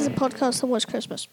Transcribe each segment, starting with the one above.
a podcast that was Christmas.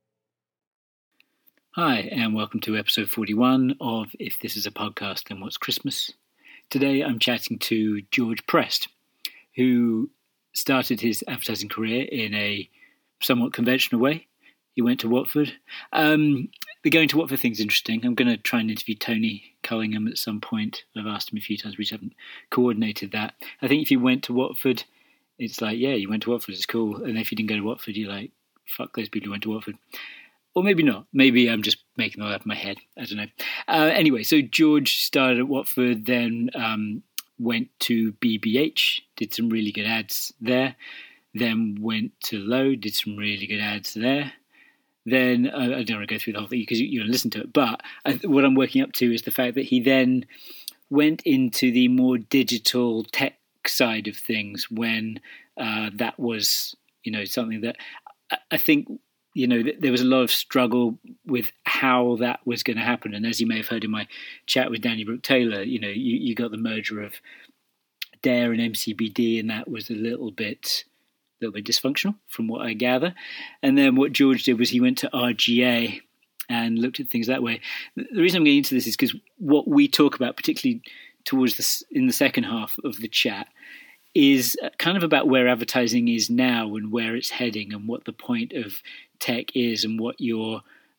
Hi, and welcome to episode 41 of If This Is a Podcast, Then What's Christmas? Today I'm chatting to George Prest, who started his advertising career in a somewhat conventional way. He went to Watford. The going to Watford thing's interesting. I'm going to try and interview Tony Cullingham at some point. I've asked him a few times, we just haven't coordinated that. I think if you went to Watford, it's like, yeah, you went to Watford, it's cool. And if you didn't go to Watford, you're like, fuck those people who went to Watford. Or maybe not. Maybe I'm just making that up in my head. I don't know. Anyway, so George started at Watford, then went to BBH, did some really good ads there. Then went to Lowe, did some really good ads there. Then, I don't want to go through the whole thing because you're going to listen to it. But what I'm working up to is the fact that he then went into the more digital tech side of things when that was, something that I think... there was a lot of struggle with how that was going to happen. And as you may have heard in my chat with Danny Brooke Taylor, you got the merger of Dare and MCBD, and that was a little bit dysfunctional from what I gather. And then what George did was he went to RGA and looked at things that way. The reason I'm getting into this is because what we talk about, particularly in the second half of the chat, is kind of about where advertising is now and where it's heading and what the point of tech is and what your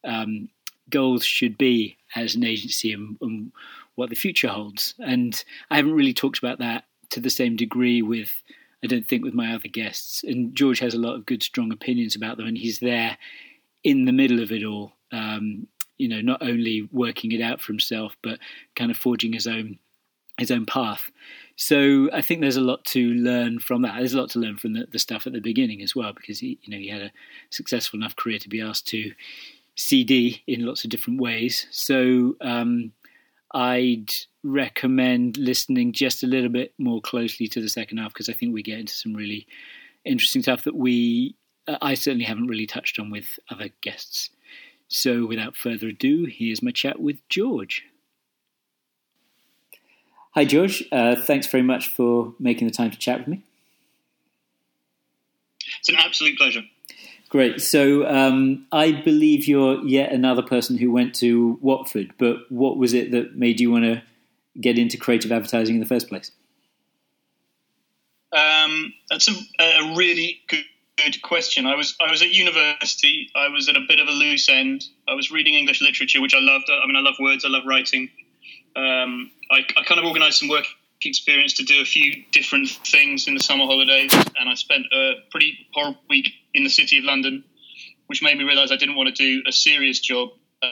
goals should be as an agency and what the future holds. And I haven't really talked about that to the same degree with my other guests. And George has a lot of good, strong opinions about them, and he's there in the middle of it all, not only working it out for himself, but kind of forging his own path. So I think there's a lot to learn from that. There's a lot to learn from the stuff at the beginning as well, because he had a successful enough career to be asked to CD in lots of different ways. So I'd recommend listening just a little bit more closely to the second half, because I think we get into some really interesting stuff that I certainly haven't really touched on with other guests. So without further ado, here's my chat with George. Hi, George. Thanks very much for making the time to chat with me. It's an absolute pleasure. Great. So I believe you're yet another person who went to Watford, but what was it that made you want to get into creative advertising in the first place? That's a really good question. I was at university. I was at a bit of a loose end. I was reading English literature, which I loved. I love words. I love writing. I kind of organised some work experience to do a few different things in the summer holidays, and I spent a pretty horrible week in the city of London, which made me realise I didn't want to do a serious job.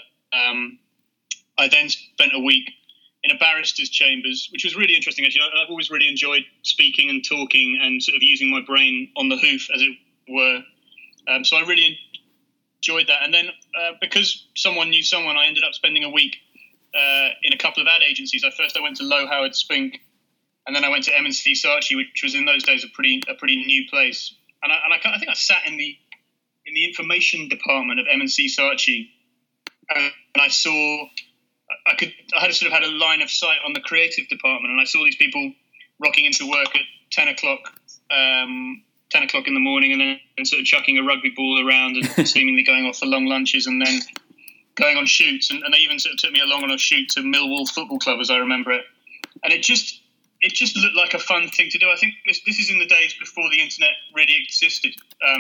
I then spent a week in a barrister's chambers, which was really interesting, actually. I've always really enjoyed speaking and talking and sort of using my brain on the hoof, as it were. So I really enjoyed that. And then because someone knew someone, I ended up spending a week in a couple of ad agencies. I went to Lowe Howard Spink, and then I went to M&C Saatchi, which was in those days a pretty new place. And I think I sat in the information department of M&C Saatchi, and I saw I had a line of sight on the creative department, and I saw these people rocking into work at 10 o'clock in the morning, and then sort of chucking a rugby ball around and seemingly going off for long lunches, and then going on shoots, and they even sort of took me along on a shoot to Millwall Football Club, as I remember it. And it just looked like a fun thing to do. I think this is in the days before the internet really existed,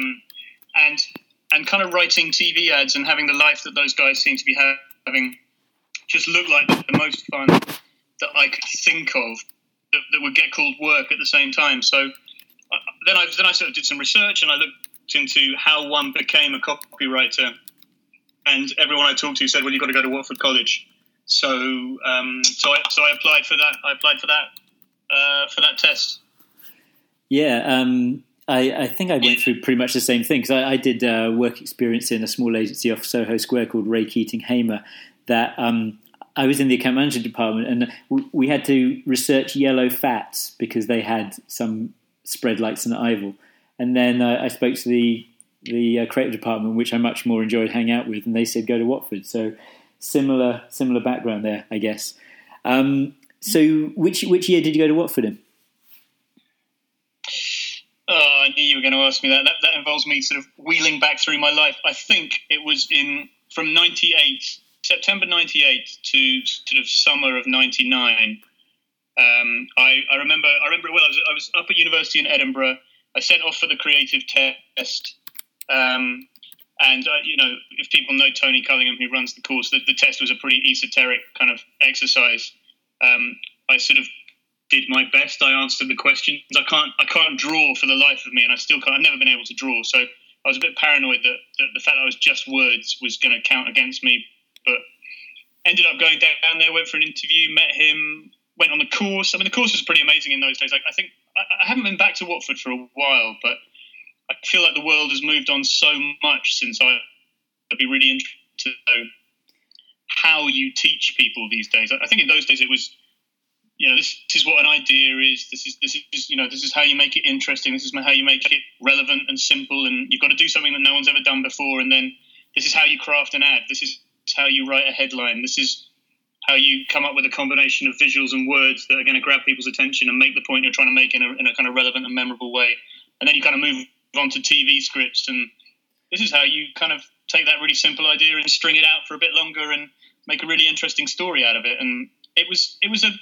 and kind of writing TV ads and having the life that those guys seem to be having just looked like the most fun that I could think of that would get called work at the same time. So then I sort of did some research, and I looked into how one became a copywriter. And everyone I talked to said, "Well, you've got to go to Watford College." So I applied for that. I applied for that test. Yeah, I think I went through pretty much the same thing, because I did work experience in a small agency off Soho Square called Ray Keating Hamer. That I was in the account management department, and we had to research yellow fats because they had some spread like St Ivel. And then I spoke to the creative department, which I much more enjoyed hanging out with, and they said go to Watford. So similar background there, I guess. So which year did you go to Watford in? I knew you were going to ask me that. That involves me sort of wheeling back through my life. I think it was from 98, September 98 to sort of summer of 99. I remember it well. I was up at university in Edinburgh. I sent off for the creative test. And, if people know Tony Cullingham, who runs the course, the test was a pretty esoteric kind of exercise. I sort of did my best. I answered the questions. I can't draw for the life of me, and I still can't. I've never been able to draw. So I was a bit paranoid that the fact that I was just words was going to count against me. But ended up going down there, went for an interview, met him, went on the course. I mean, the course was pretty amazing in those days. I think I haven't been back to Watford for a while, but I feel like the world has moved on so much since I'd be really interested to know how you teach people these days. I think in those days it was, this is what an idea is. This is how you make it interesting. This is how you make it relevant and simple. And you've got to do something that no one's ever done before. And then this is how you craft an ad. This is how you write a headline. This is how you come up with a combination of visuals and words that are going to grab people's attention and make the point you're trying to make in a kind of relevant and memorable way. And then you kind of move on to TV scripts. And this is how you kind of take that really simple idea and string it out for a bit longer and make a really interesting story out of it. And it was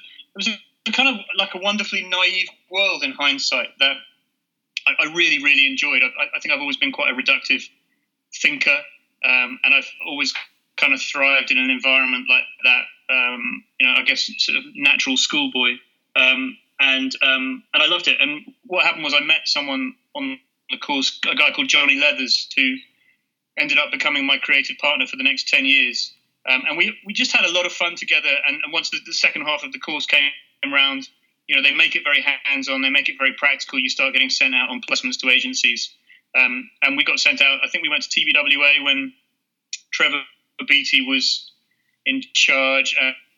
a kind of like a wonderfully naive world in hindsight that I really, really enjoyed. I think I've always been quite a reductive thinker, and I've always kind of thrived in an environment like that. I guess sort of natural schoolboy, and I loved it. And what happened was I met someone on the course, a guy called Johnny Leathers, who ended up becoming my creative partner for the next 10 years. And we just had a lot of fun together. And once the second half of the course came around, they make it very hands-on. They make it very practical. You start getting sent out on placements to agencies. And we got sent out. I think we went to TVWA when Trevor Beattie was in charge.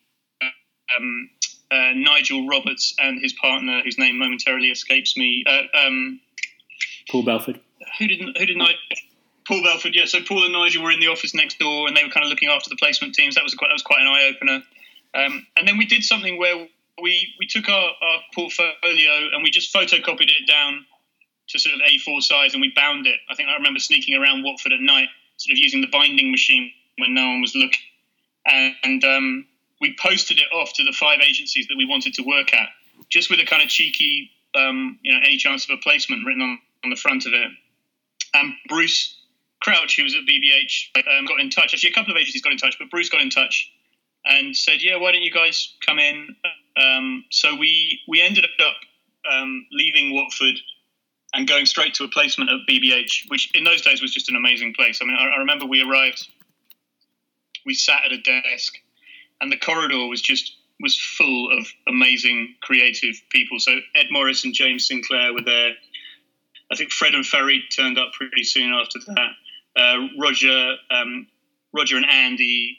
Nigel Roberts and his partner, whose name momentarily escapes me. Paul Belford. Who did Nigel? Paul Belford, yeah. So Paul and Nigel were in the office next door, and they were kind of looking after the placement teams. That was quite an eye opener. And then we did something where we took our portfolio and we just photocopied it down to sort of A4 size, and we bound it. I think I remember sneaking around Watford at night, sort of using the binding machine when no one was looking, and we posted it off to the 5 agencies that we wanted to work at, just with a kind of cheeky, any chance of a placement written on the front of it. And Bruce Crouch, who was at BBH, got in touch. Actually, a couple of agencies got in touch, but Bruce got in touch and said, "Yeah, why don't you guys come in?" So we ended up leaving Watford and going straight to a placement at BBH, which in those days was just an amazing place. I mean, I remember we arrived, we sat at a desk, and the corridor was full of amazing creative people. So Ed Morris and James Sinclair were there. I think Fred and Farid turned up pretty soon after that. Roger and Andy,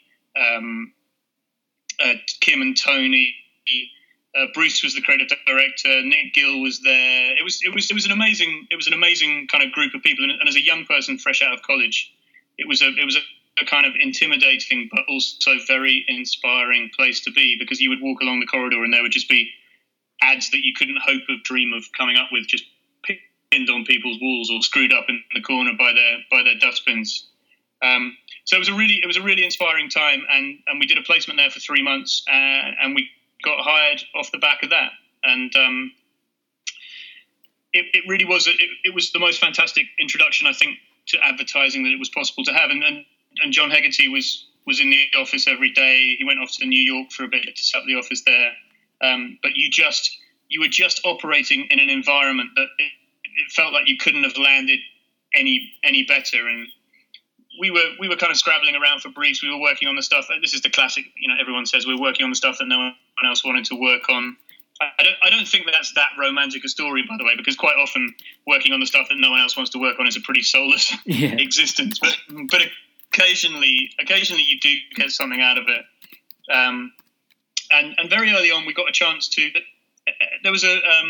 Kim and Tony. Bruce was the creative director. Nick Gill was there. It was an amazing kind of group of people. And as a young person fresh out of college, it was a kind of intimidating but also very inspiring place to be, because you would walk along the corridor and there would just be ads that you couldn't hope of dream of coming up with, just pinned on people's walls or screwed up in the corner by their dustbins. So it was a really inspiring time, and we did a placement there for 3 months, and we got hired off the back of that. And it really was it was the most fantastic introduction, I think, to advertising that it was possible to have. And John Hegarty was in the office every day. He went off to New York for a bit to set up the office there. But you were just operating in an environment that it felt like you couldn't have landed any better. And we were kind of scrabbling around for briefs. We were working on the stuff. This is the classic, everyone says we're working on the stuff that no one else wanted to work on. I don't think that's that romantic a story, by the way, because quite often working on the stuff that no one else wants to work on is a pretty soulless existence. But occasionally you do get something out of it. And very early on, we got a chance to. There was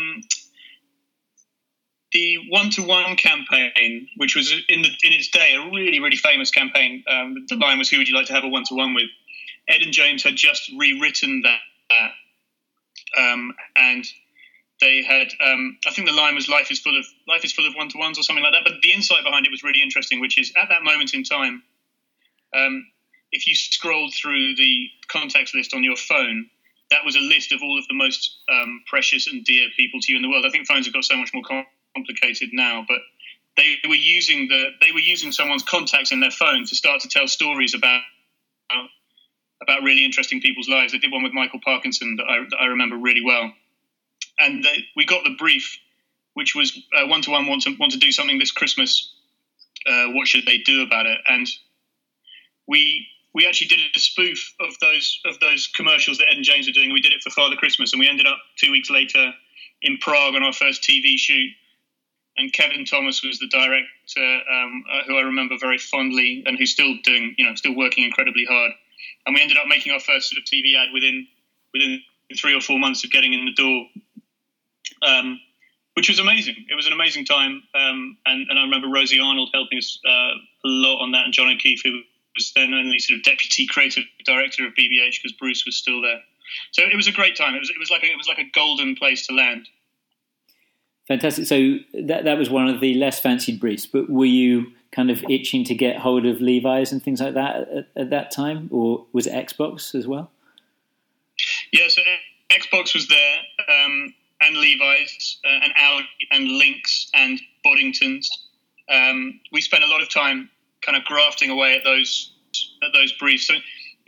the one-to-one campaign, which was in its day a really, really famous campaign. The line was, "Who would you like to have a one-to-one with?" Ed and James had just rewritten that, and they had, I think the line was "Life is full of one-to-ones" or something like that. But the insight behind it was really interesting, which is at that moment in time, if you scrolled through the contacts list on your phone, that was a list of all of the most precious and dear people to you in the world. I think phones have got so much more complicated now, but they were using someone's contacts in their phone to start to tell stories about really interesting people's lives. They did one with Michael Parkinson that I remember really well. And we got the brief, which was one-to-one want to do something this Christmas. What should they do about it? And we actually did a spoof of those commercials that Ed and James were doing. We did it for Father Christmas, and we ended up 2 weeks later in Prague on our first TV shoot. And Kevin Thomas was the director, who I remember very fondly, and who's still working incredibly hard. And we ended up making our first sort of TV ad within 3 or 4 months of getting in the door. Which was amazing. It was an amazing time, and I remember Rosie Arnold helping us a lot on that, and John O'Keefe, who was then only sort of deputy creative director of BBH because Bruce was still there. So it was a great time. It was like a golden place to land. Fantastic. So that was one of the less fancied briefs, but were you kind of itching to get hold of Levi's and things like that at that time, or was it Xbox as well? Yeah, so Xbox was there. And Levi's, and Audi, and Lynx, and Boddingtons. We spent a lot of time kind of grafting away at those briefs. So there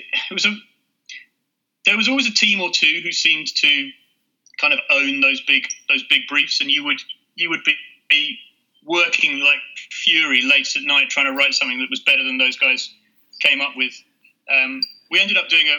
was always a team or two who seemed to kind of own those big briefs, and you would be working like fury late at night trying to write something that was better than those guys came up with. We ended up doing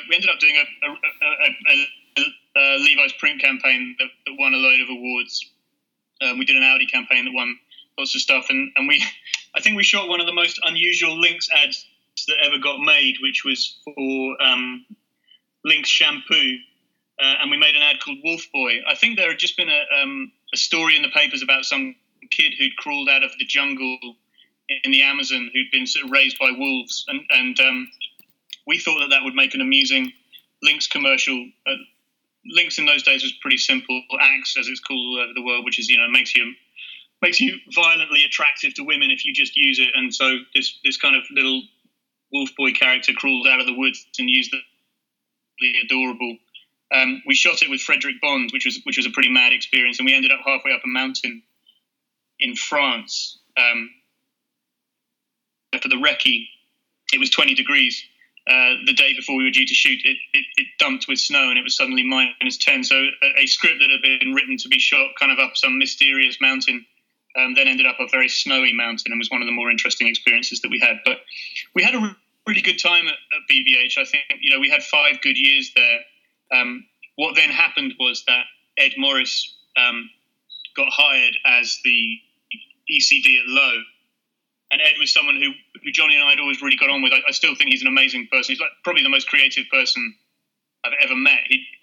a Levi's print campaign that won a load of awards. We did an Audi campaign that won lots of stuff, and I think we shot one of the most unusual Lynx ads that ever got made, which was for Lynx shampoo, and we made an ad called Wolf Boy. I think there had just been a story in the papers about some kid who'd crawled out of the jungle in the Amazon who'd been sort of raised by wolves, and we thought that would make an amusing Lynx commercial. Lynx in those days was pretty simple. Axe, as it's called all over the world, which is, makes you violently attractive to women if you just use it. And so this kind of little wolf boy character crawled out of the woods and used the adorable. We shot it with Frederick Bond, which was a pretty mad experience, and we ended up halfway up a mountain in France. For the recce, it was 20 degrees. The day before we were due to shoot, it dumped with snow, and it was suddenly -10. So a script that had been written to be shot kind of up some mysterious mountain then ended up a very snowy mountain, and was one of the more interesting experiences that we had. But we had a really good time at BBH. I think we had 5 good years there. What then happened was that Ed Morris got hired as the ECD at Lowe. And Ed was someone who Johnny and I had always really got on with. I still think he's an amazing person. He's probably the most creative person I've ever met.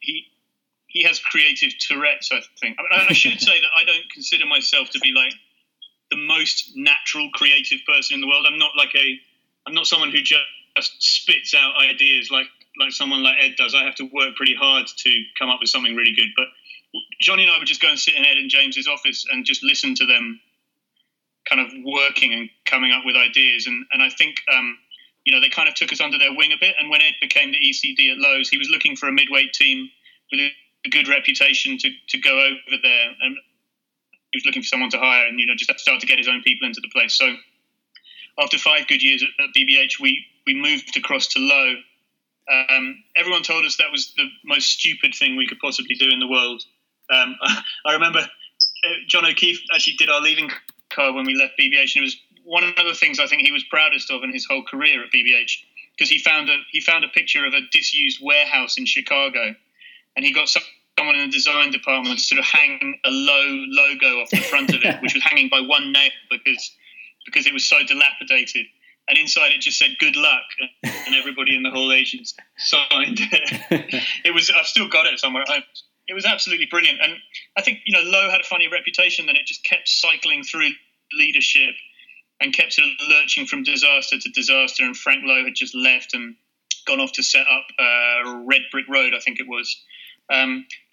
He has creative Tourette's, I think. I should say that I don't consider myself to be like the most natural creative person in the world. I'm not someone who just spits out ideas like someone like Ed does. I have to work pretty hard to come up with something really good. But Johnny and I would just go and sit in Ed and James's office and just listen to them kind of working and coming up with ideas. And I think, they kind of took us under their wing a bit. And when Ed became the ECD at Lowe's, he was looking for a midweight team with a good reputation to go over there. And he was looking for someone to hire and, just start to get his own people into the place. So after 5 good years at BBH, we moved across to Lowe. Everyone told us that was the most stupid thing we could possibly do in the world. I remember John O'Keefe actually did our leaving card when we left BBH, and it was one of the things I think he was proudest of in his whole career at BBH, because he found a picture of a disused warehouse in Chicago, and he got someone in the design department to sort of hang a Lowe logo off the front of it, which was hanging by one nail because it was so dilapidated. And inside it just said "Good luck," and everybody in the whole agency signed it. I've still got it somewhere. It was absolutely brilliant. And I think, Lowe had a funny reputation, then it just kept cycling through leadership and kept sort of lurching from disaster to disaster. And Frank Lowe had just left and gone off to set up Red Brick Road, I think it was.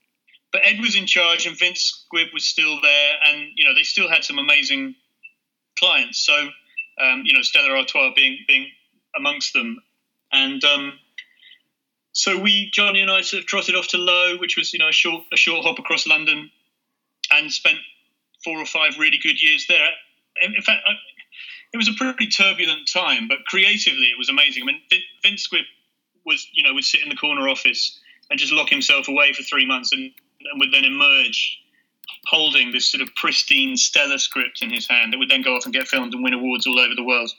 but Ed was in charge, and Vince Squibb was still there, and they still had some amazing clients. So Stella Artois being amongst them, and so Johnny and I sort of trotted off to Lowe, which was a short hop across London, and spent 4 or 5 really good years there. In fact, it was a pretty turbulent time, but creatively it was amazing. I mean, Vince Squibb would sit in the corner office and just lock himself away for 3 months, and would then emerge holding this sort of pristine Stella script in his hand that would then go off and get filmed and win awards all over the world.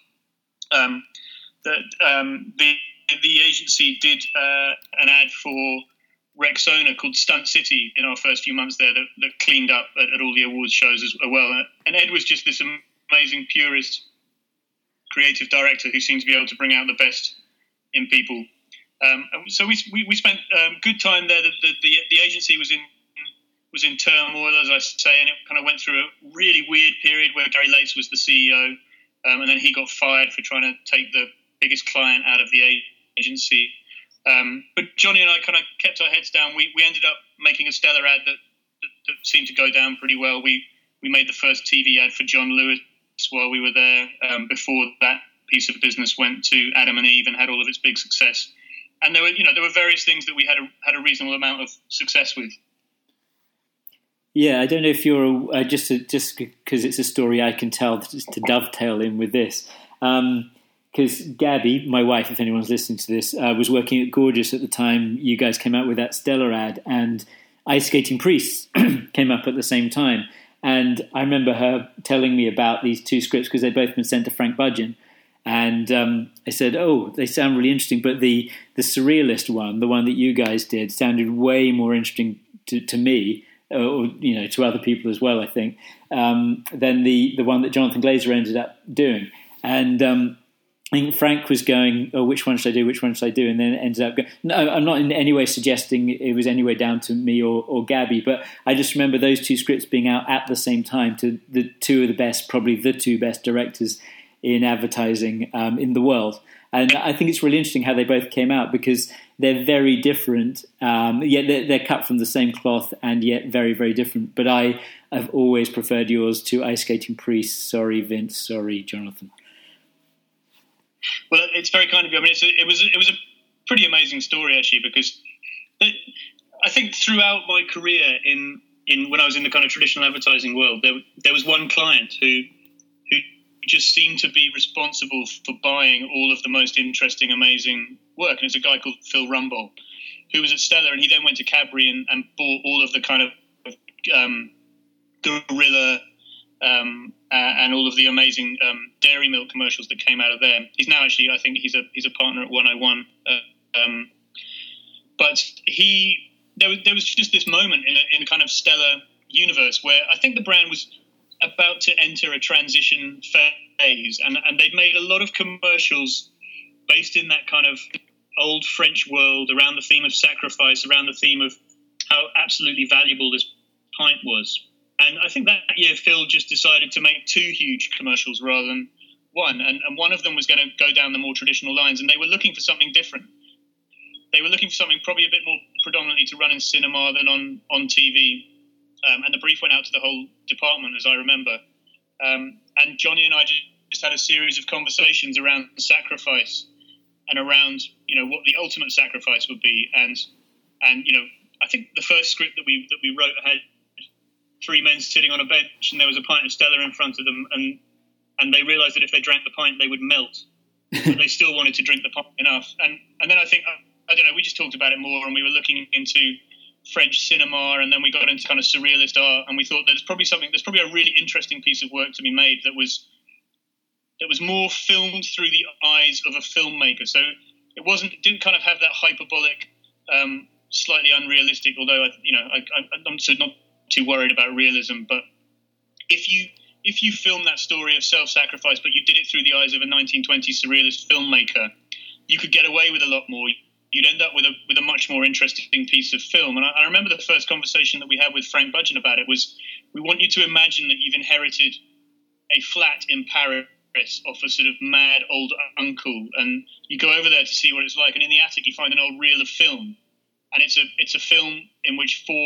The agency did an ad for Rexona called Stunt City in our first few months there that cleaned up at all the awards shows as well. And Ed was just this amazing purist creative director who seemed to be able to bring out the best in people. So we spent good time there. The agency was in turmoil, as I say, and it kind of went through a really weird period where Gary Lace was the CEO, and then he got fired for trying to take the biggest client out of the agency. But Johnny and I kind of kept our heads down. We ended up making a Stella ad that seemed to go down pretty well. We made the first TV ad for John Lewis while we were there, before that piece of business went to Adam and Eve and had all of its big success. And there were various things that we had a reasonable amount of success with. Yeah, I don't know if you're just because it's a story I can tell to dovetail in with this. Because Gabby, my wife, if anyone's listening to this, was working at Gorgeous at the time you guys came out with that Stella ad, and Ice Skating Priests came up at the same time. And I remember her telling me about these 2 scripts because they'd both been sent to Frank Budgeon. And I said, oh, they sound really interesting, but the Surrealist one, the one that you guys did, sounded way more interesting to me, or to other people as well, I think, than the one that Jonathan Glazer ended up doing. And I think Frank was going, oh, which one should I do? Which one should I do? And then it ended up going, no, I'm not in any way suggesting it was any way down to me or Gabby, but I just remember those 2 scripts being out at the same time to the 2 of the best, probably the 2 best directors in advertising in the world. And I think it's really interesting how they both came out because they're very different, yet they're cut from the same cloth and yet very, very different. But I have always preferred yours to Ice Skating Priests. Sorry, Vince. Sorry, Jonathan. Well, it's very kind of you. I mean, it was a pretty amazing story actually, because I think throughout my career in when I was in the kind of traditional advertising world, there was one client who just seemed to be responsible for buying all of the most interesting, amazing work, and it's a guy called Phil Rumbold, who was at Stella, and he then went to Cadbury and bought all of the kind of Gorilla. And all of the amazing dairy milk commercials that came out of there. He's now actually, I think he's a partner at 101. But there was just this moment in a kind of Stella universe where I think the brand was about to enter a transition phase, and they'd made a lot of commercials based in that kind of old French world around the theme of sacrifice, around the theme of how absolutely valuable this pint was. And I think that year Phil just decided to make 2 huge commercials rather than one. And one of them was going to go down the more traditional lines, and they were looking for something different. They were looking for something probably a bit more predominantly to run in cinema than on TV. And the brief went out to the whole department, as I remember. And Johnny and I just had a series of conversations around sacrifice and around, what the ultimate sacrifice would be. And I think the first script that we wrote had 3 men sitting on a bench, and there was a pint of Stella in front of them, and they realised that if they drank the pint, they would melt. But they still wanted to drink the pint enough. And then I think, I don't know, we just talked about it more, and we were looking into French cinema, and then we got into kind of surrealist art, and we thought there's probably a really interesting piece of work to be made that was more filmed through the eyes of a filmmaker. So it didn't kind of have that hyperbolic, slightly unrealistic, although I'm sort of not too worried about realism, but if you film that story of self-sacrifice, but you did it through the eyes of a 1920s surrealist filmmaker, you could get away with a lot more. You'd end up with a much more interesting piece of film. And I remember the first conversation that we had with Frank Budgeon about it was, we want you to imagine that you've inherited a flat in Paris off a sort of mad old uncle, and you go over there to see what it's like, and in the attic you find an old reel of film, and it's a film in which 4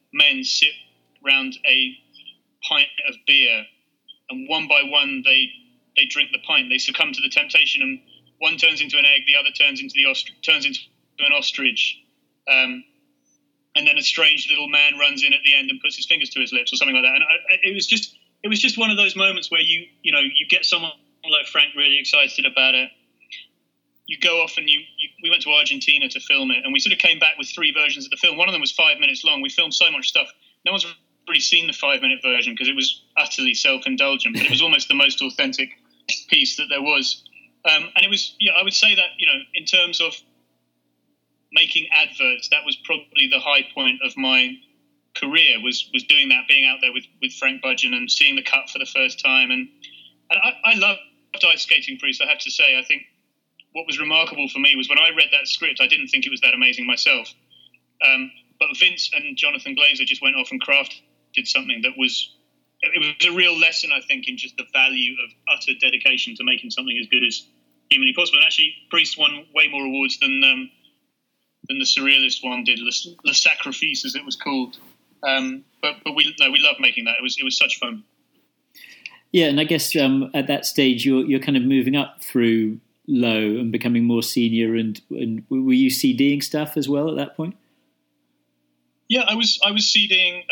men sit round a pint of beer, and one by one they drink the pint. They succumb to the temptation, and one turns into an egg, the other turns into an ostrich, and then a strange little man runs in at the end and puts his fingers to his lips or something like that. And it was just one of those moments where you get someone like Frank really excited about it. You go off and we went to Argentina to film it, and we sort of came back with 3 versions of the film. One of them was 5 minutes long. We filmed so much stuff. No one's really seen the 5-minute version because it was utterly self-indulgent, but it was almost the most authentic piece that there was. And it was, I would say that, in terms of making adverts, that was probably the high point of my career, was doing that, being out there with Frank Budgeon and seeing the cut for the first time. And I loved Ice Skating Priest, I have to say. I think what was remarkable for me was when I read that script, I didn't think it was that amazing myself. But Vince and Jonathan Glazer just went off and crafted something that was a real lesson, I think, in just the value of utter dedication to making something as good as humanly possible. And actually, Priest won way more awards than the Surrealist one did, Le Sacrifice, as it was called. But we loved making that. It was such fun. Yeah, and I guess at that stage you're kind of moving up through Low and becoming more senior, and were you CDing stuff as well at that point? Yeah, I was CDing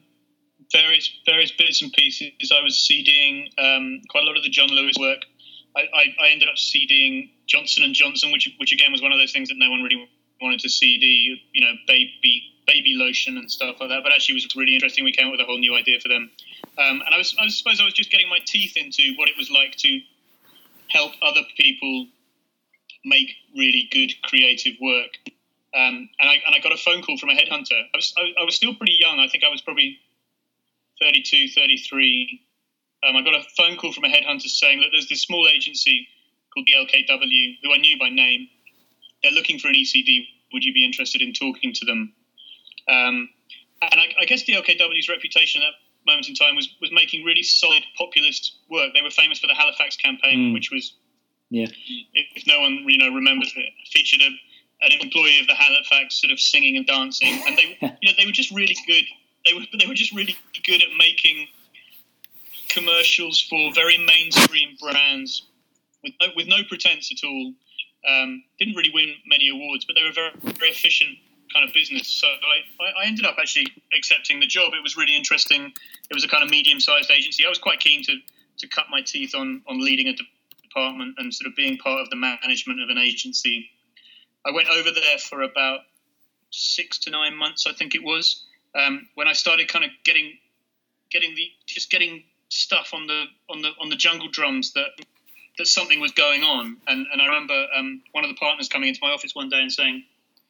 various bits and pieces. I was CDing quite a lot of the John Lewis work. I ended up CDing Johnson & Johnson, which again was one of those things that no one really wanted to CD, baby lotion and stuff like that. But actually, it was really interesting. We came up with a whole new idea for them, and I suppose I was just getting my teeth into what it was like to help other people make really good creative work. And I got a phone call from a headhunter. I was still pretty young. I think I was probably 32, 33. I got a phone call from a headhunter saying, look, there's this small agency called the LKW, who I knew by name. They're looking for an ECD. Would you be interested in talking to them? And I guess the LKW's reputation at that moment in time was making really solid populist work. They were famous for the Halifax campaign, which was, if no one remembers it, featured an employee of the Halifax sort of singing and dancing, and they were just really good. They were just really good at making commercials for very mainstream brands with no pretense at all. Didn't really win many awards, but they were very, very efficient kind of business. So I ended up actually accepting the job. It was really interesting. It was a kind of medium-sized agency. I was quite keen to cut my teeth on leading a department and sort of being part of the management of an agency. I went over there for about 6 to 9 months, I think it was, when I started kind of getting stuff on the jungle drums that something was going on. And I remember one of the partners coming into my office one day and saying,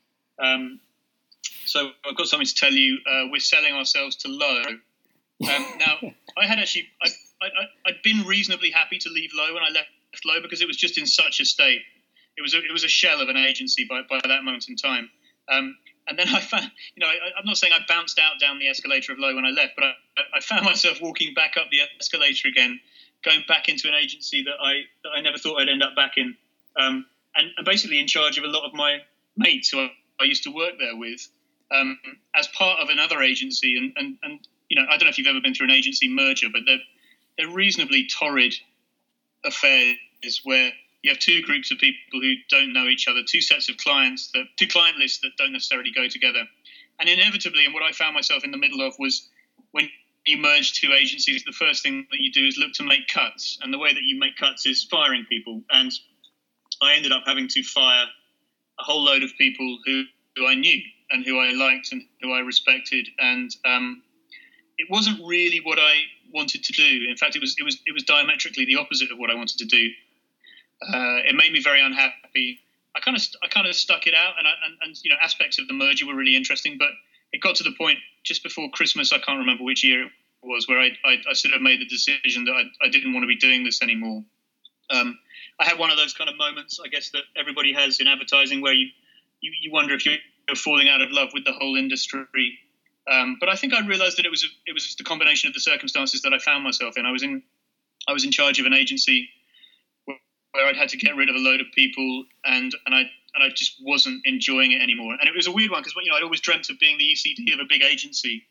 so I've got something to tell you. We're selling ourselves to Low. Now, I'd been reasonably happy to leave Low when I left Low because it was just in such a state. It was a shell of an agency by that moment in time. And then I found, I'm not saying I bounced out down the escalator of Low when I left, but I found myself walking back up the escalator again, going back into an agency that I never thought I'd end up back in, and basically in charge of a lot of my mates who I used to work there with, as part of another agency. And I don't know if you've ever been through an agency merger, but they're reasonably torrid affairs where you have 2 groups of people who don't know each other, 2 sets of clients, 2 client lists that don't necessarily go together. And inevitably, and what I found myself in the middle of was when you merge 2 agencies, the first thing that you do is look to make cuts. And the way that you make cuts is firing people. And I ended up having to fire a whole load of people who I knew and who I liked and who I respected. And it wasn't really what I wanted to do. In fact, it was diametrically the opposite of what I wanted to do. It made me very unhappy. I kind of stuck it out, and aspects of the merger were really interesting. But it got to the point just before Christmas, I can't remember which year it was, where I sort of made the decision that I didn't want to be doing this anymore. I had one of those kind of moments, I guess, that everybody has in advertising, where you wonder if you're falling out of love with the whole industry. But I think I realised that it was just a combination of the circumstances that I found myself in. I was in charge of an agency where I'd had to get rid of a load of people, and I just wasn't enjoying it anymore. And it was a weird one because I'd always dreamt of being the ECD of a big agency,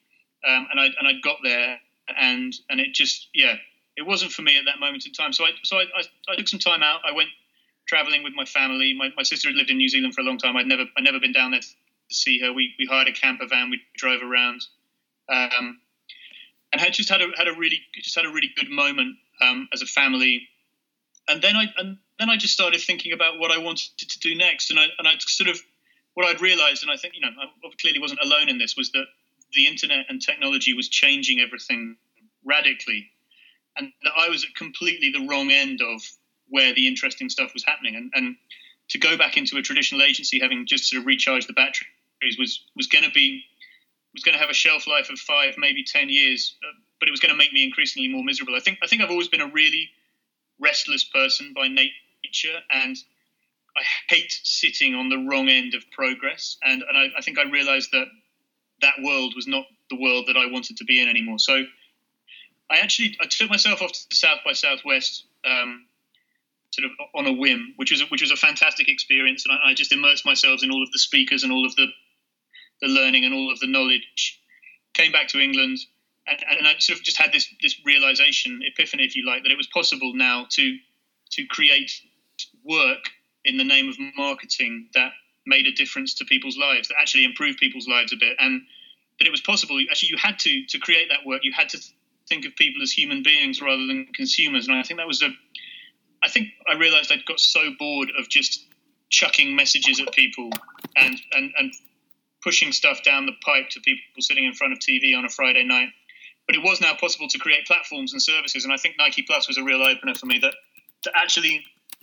and I got there, and it just it wasn't for me at that moment in time. So I took some time out. I went traveling with my family. My sister had lived in New Zealand for a long time. I'd never been down there to see her. We hired a camper van. We drove around, and had had a really good moment as a family. And then I just started thinking about what I wanted to do next. And I sort of, what I'd realised, and I think I clearly wasn't alone in this, was that the internet and technology was changing everything radically, and that I was at completely the wrong end of where the interesting stuff was happening. And to go back into a traditional agency, having just sort of recharged the batteries, was going to have a shelf life of 5, maybe 10 years, but it was going to make me increasingly more miserable. I think I've always been a really restless person by nature, and I hate sitting on the wrong end of progress. And I think I realised that world was not the world that I wanted to be in anymore. So I took myself off to South by Southwest, sort of on a whim, which was a fantastic experience, and I just immersed myself in all of the speakers and all of the learning and all of the knowledge. Came back to England, and I sort of just had this realization, epiphany, if you like, that it was possible now to create work in the name of marketing that made a difference to people's lives, that actually improved people's lives a bit, and that it was possible. Actually, you had to create that work. You had to think of people as human beings rather than consumers, and I think that was I think I realised I'd got so bored of just chucking messages at people and pushing stuff down the pipe to people sitting in front of TV on a Friday night. But it was now possible to create platforms and services, and I think Nike Plus was a real opener for me that actually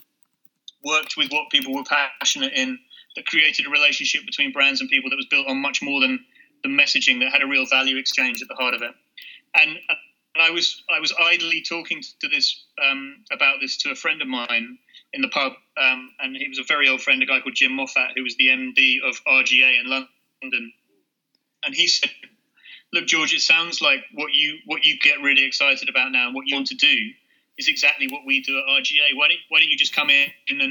worked with what people were passionate in, that created a relationship between brands and people that was built on much more than the messaging, that had a real value exchange at the heart of it. And I was idly talking to this about this to a friend of mine in the pub, and he was a very old friend, a guy called Jim Moffat, who was the MD of RGA in London. And he said, "Look, George, it sounds like what you get really excited about now and what you want to do is exactly what we do at RGA. Why don't you just come in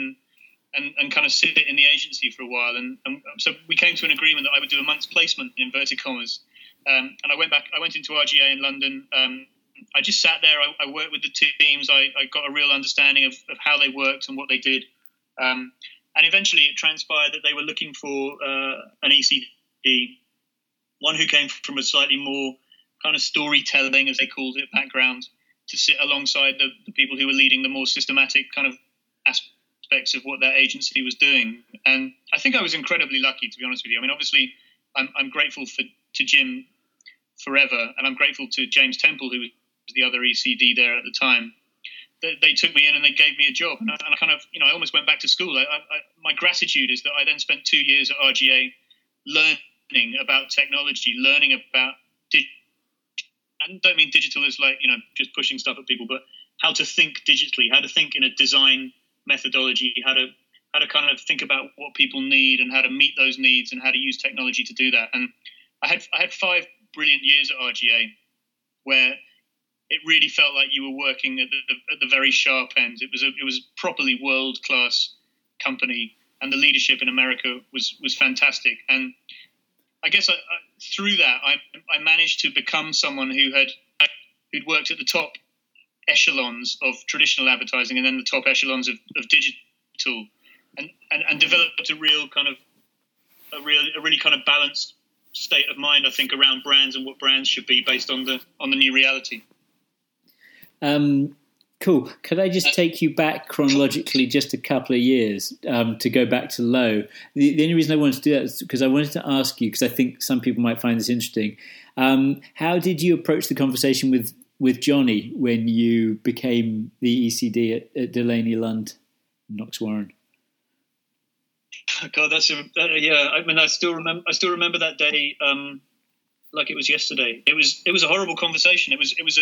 and kind of sit in the agency for a while?" And so we came to an agreement that I would do a month's placement in inverted commas. And I went into RGA in London. I just sat there. I worked with the teams. I got a real understanding of how they worked and what they did. And eventually it transpired that they were looking for an ECD, one who came from a slightly more kind of storytelling, as they called it, background, to sit alongside the people who were leading the more systematic kind of aspects of what that agency was doing. And I think I was incredibly lucky, to be honest with you. I mean, obviously, I'm grateful to Jim forever, and I'm grateful to James Temple, who was the other ECD there at the time. They took me in and they gave me a job, and I kind of, I almost went back to school. My gratitude is that I then spent 2 years at RGA learning about technology, learning about I don't mean digital as like, just pushing stuff at people, but how to think digitally, how to think in a design methodology, how to kind of think about what people need and how to meet those needs and how to use technology to do that. And I had 5 brilliant years at RGA where it really felt like you were working at the very sharp end. It was properly world-class company, and the leadership in America was fantastic. And I guess through that, I managed to become someone who'd worked at the top echelons of traditional advertising and then the top echelons of digital, and developed a really kind of balanced state of mind, I think, around brands and what brands should be based on the new reality. Cool. Could I just take you back chronologically just a couple of years to go back to Lowe? The only reason I wanted to do that is because I wanted to ask you, because I think some people might find this interesting. How did you approach the conversation with Johnny when you became the ECD at Delaney Lund, Knox Warren? God, yeah. I mean, I still remember that day like it was yesterday. It was a horrible conversation.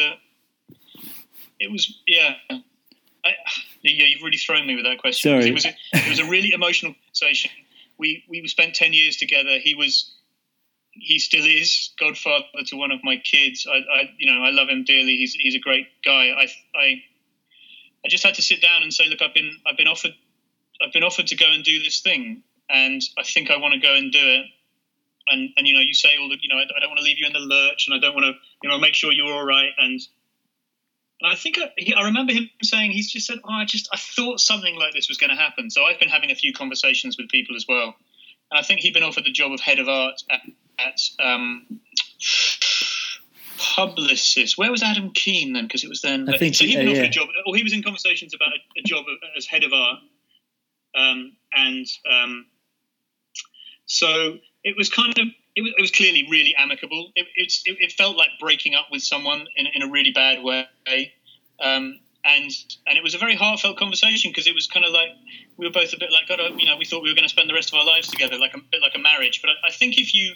Yeah. You've really thrown me with that question. Sorry. It was a really emotional conversation. We spent 10 years together. He still is godfather to one of my kids. I love him dearly. He's a great guy. I just had to sit down and say, look, I've been offered to go and do this thing, and I think I want to go and do it. and you say all the, I don't want to leave you in the lurch, and I don't want to, make sure you're all right. And I think I remember him saying, he's just said, I thought something like this was going to happen. So I've been having a few conversations with people as well. And I think he'd been offered the job of head of art at Publicis. Where was Adam Keane then? Because it was then. I think so he'd been offered a job, or he was in conversations about a job as head of art. So it was kind of, it was clearly really amicable. It felt like breaking up with someone in a really bad way. And it was a very heartfelt conversation, because it was kind of like, we were both a bit like, God, we thought we were going to spend the rest of our lives together, like a bit like a marriage. But I think if you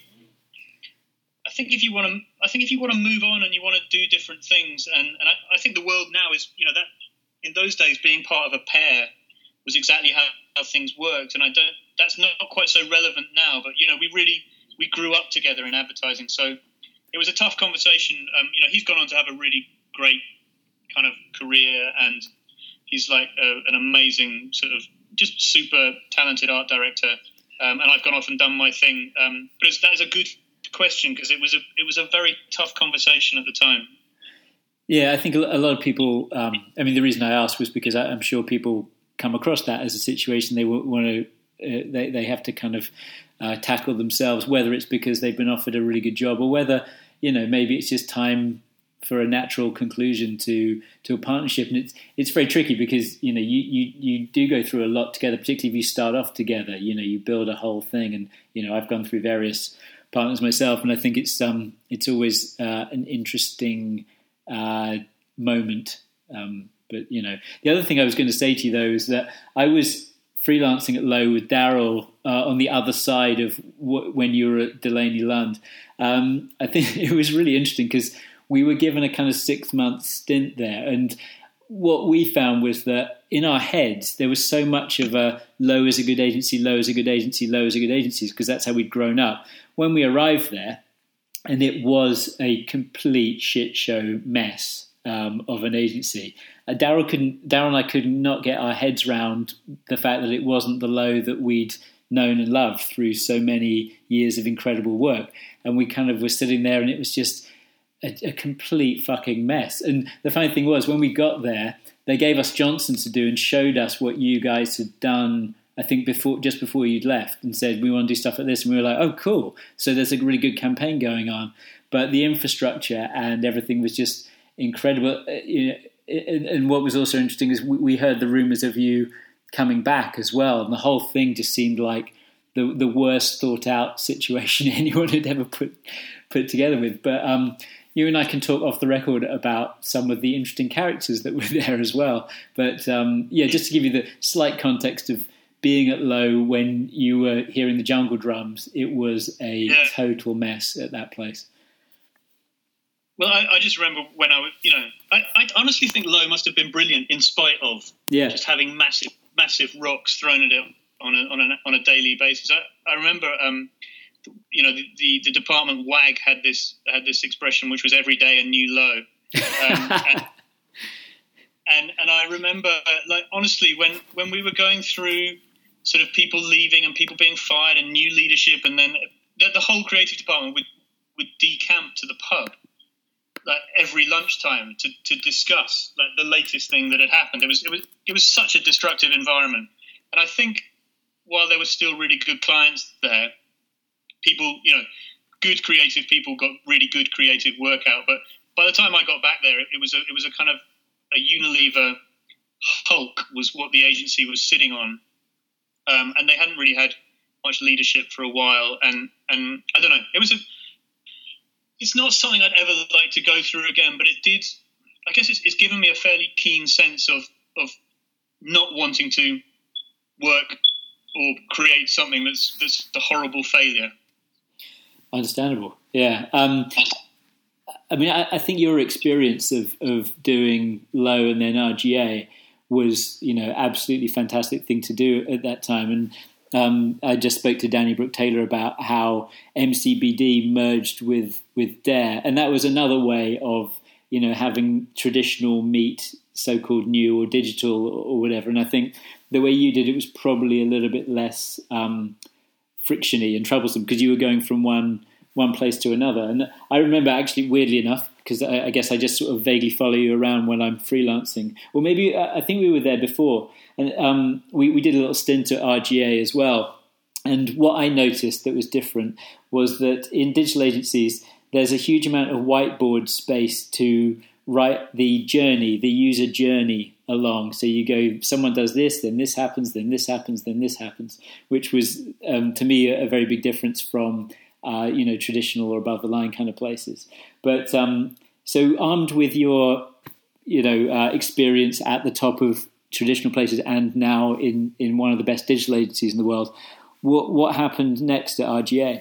want to move on and you want to do different things, and I think the world now is, that in those days being part of a pair was exactly how things worked, and that's not quite so relevant now. But we grew up together in advertising, so it was a tough conversation. He's gone on to have a really great kind of career, and he's like an amazing sort of just super talented art director. And I've gone off and done my thing. But that is a good question, because it was a very tough conversation at the time. Yeah, I think a lot of people. The reason I asked was because I'm sure people come across that as a situation they want to. They have to kind of tackle themselves, whether it's because they've been offered a really good job, or whether maybe it's just time for a natural conclusion to a partnership. And it's very tricky, because you do go through a lot together, particularly if you start off together. You build a whole thing, and I've gone through various partners myself, and I think it's always an interesting moment. But the other thing I was going to say to you though is that I was freelancing at Lowe with Daryl on the other side of when you were at Delaney Lund. I think it was really interesting, because we were given a kind of 6-month stint there, and what we found was that in our heads there was so much of a Lowe is a good agency, Lowe is a good agency, Lowe is a good agency, because that's how we'd grown up. When we arrived there, and it was a complete shit show mess of an agency. Daryl and I could not get our heads round the fact that it wasn't the Lowe that we'd known and loved through so many years of incredible work. And we kind of were sitting there, and it was just a complete fucking mess. And the funny thing was, when we got there, they gave us Johnson to do and showed us what you guys had done, I think just before you'd left, and said, we want to do stuff like this. And we were like, oh, cool. So there's a really good campaign going on. But the infrastructure and everything was just incredible. And what was also interesting is we heard the rumours of you coming back as well, and the whole thing just seemed like the worst thought out situation anyone had ever put together with. But you and I can talk off the record about some of the interesting characters that were there as well. But just to give you the slight context of being at Lowe when you were hearing the jungle drums, it was a total mess at that place. Well, I just remember when I was, I honestly think Lowe must have been brilliant in spite of just having massive rocks thrown at it on a daily basis. I remember, the department WAG had this expression, which was every day a new Lowe. And I remember, honestly, when we were going through sort of people leaving and people being fired and new leadership, and then the whole creative department would decamp to the pub every lunchtime to discuss the latest thing that had happened. It was such a destructive environment. And I think while there were still really good clients there, people, good creative people got really good creative work out. But by the time I got back there, it was a kind of a Unilever hulk was what the agency was sitting on. And they hadn't really had much leadership for a while. And I don't know, it's not something I'd ever like to go through again, but it did. I guess it's given me a fairly keen sense of not wanting to work or create something that's a horrible failure. Understandable, yeah. I think your experience of doing Lowe and then RGA was, absolutely fantastic thing to do at that time. And I just spoke to Danny Brooke Taylor about how MCBD merged with Dare, and that was another way of having traditional meet so-called new or digital or whatever. And I think the way you did it was probably a little bit less frictiony and troublesome because you were going from one place to another. And I remember, actually, weirdly enough, because I guess I just sort of vaguely follow you around when I'm freelancing, or maybe I think we were there before, and we did a little stint at RGA as well. And what I noticed that was different was that in digital agencies, there's a huge amount of whiteboard space to write the user journey along. So you go, someone does this, then this happens, then this happens, then this happens, which was, to me, a very big difference from traditional or above the line kind of places. But so armed with your, experience at the top of traditional places and now in one of the best digital agencies in the world, what happened next at RGA?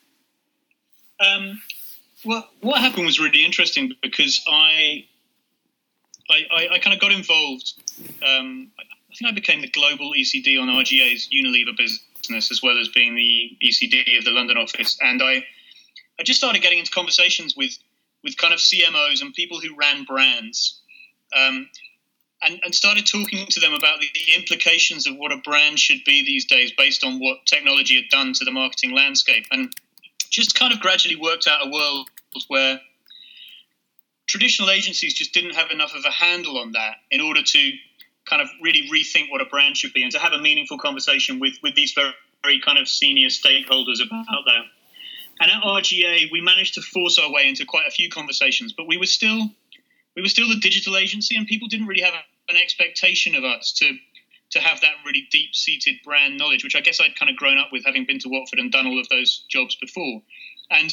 Well, what happened was really interesting because I kind of got involved. I think I became the global ECD on RGA's Unilever business, as well as being the ECD of the London office. And I just started getting into conversations with kind of CMOs and people who ran brands, and started talking to them about the implications of what a brand should be these days based on what technology had done to the marketing landscape. And just kind of gradually worked out a world where traditional agencies just didn't have enough of a handle on that in order to kind of really rethink what a brand should be and to have a meaningful conversation with these very, very kind of senior stakeholders about that. And at RGA, we managed to force our way into quite a few conversations, but we were still the digital agency, and people didn't really have an expectation of us to have that really deep-seated brand knowledge, which I guess I'd kind of grown up with, having been to Watford and done all of those jobs before. And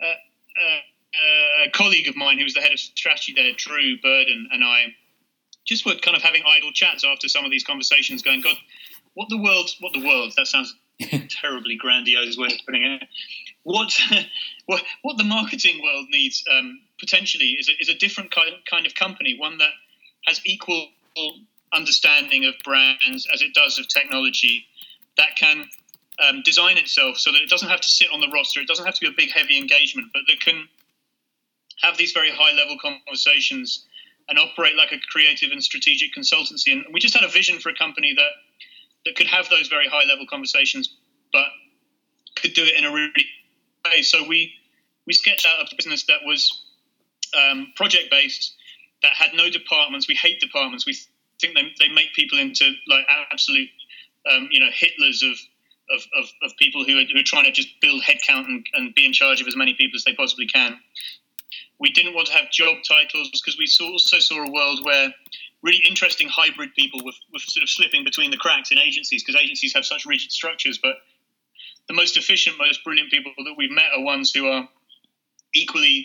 a colleague of mine who was the head of strategy there, Drew Burden, and I just were kind of having idle chats after some of these conversations, going, God, what the world, that sounds terribly grandiose way of putting it. What the marketing world needs potentially is a different kind of company, one that has equal understanding of brands as it does of technology, that can design itself so that it doesn't have to sit on the roster, it doesn't have to be a big heavy engagement, but that can have these very high level conversations and operate like a creative and strategic consultancy. And we just had a vision for a company that could have those very high level conversations, but could do it in a really way. So we sketched out a business that was project based, that had no departments. We hate departments. We think they make people into like absolute Hitlers of people who are trying to just build headcount and be in charge of as many people as they possibly can. We didn't want to have job titles because we also saw a world where really interesting hybrid people were sort of slipping between the cracks in agencies, because agencies have such rigid structures. But the most efficient, most brilliant people that we've met are ones who are equally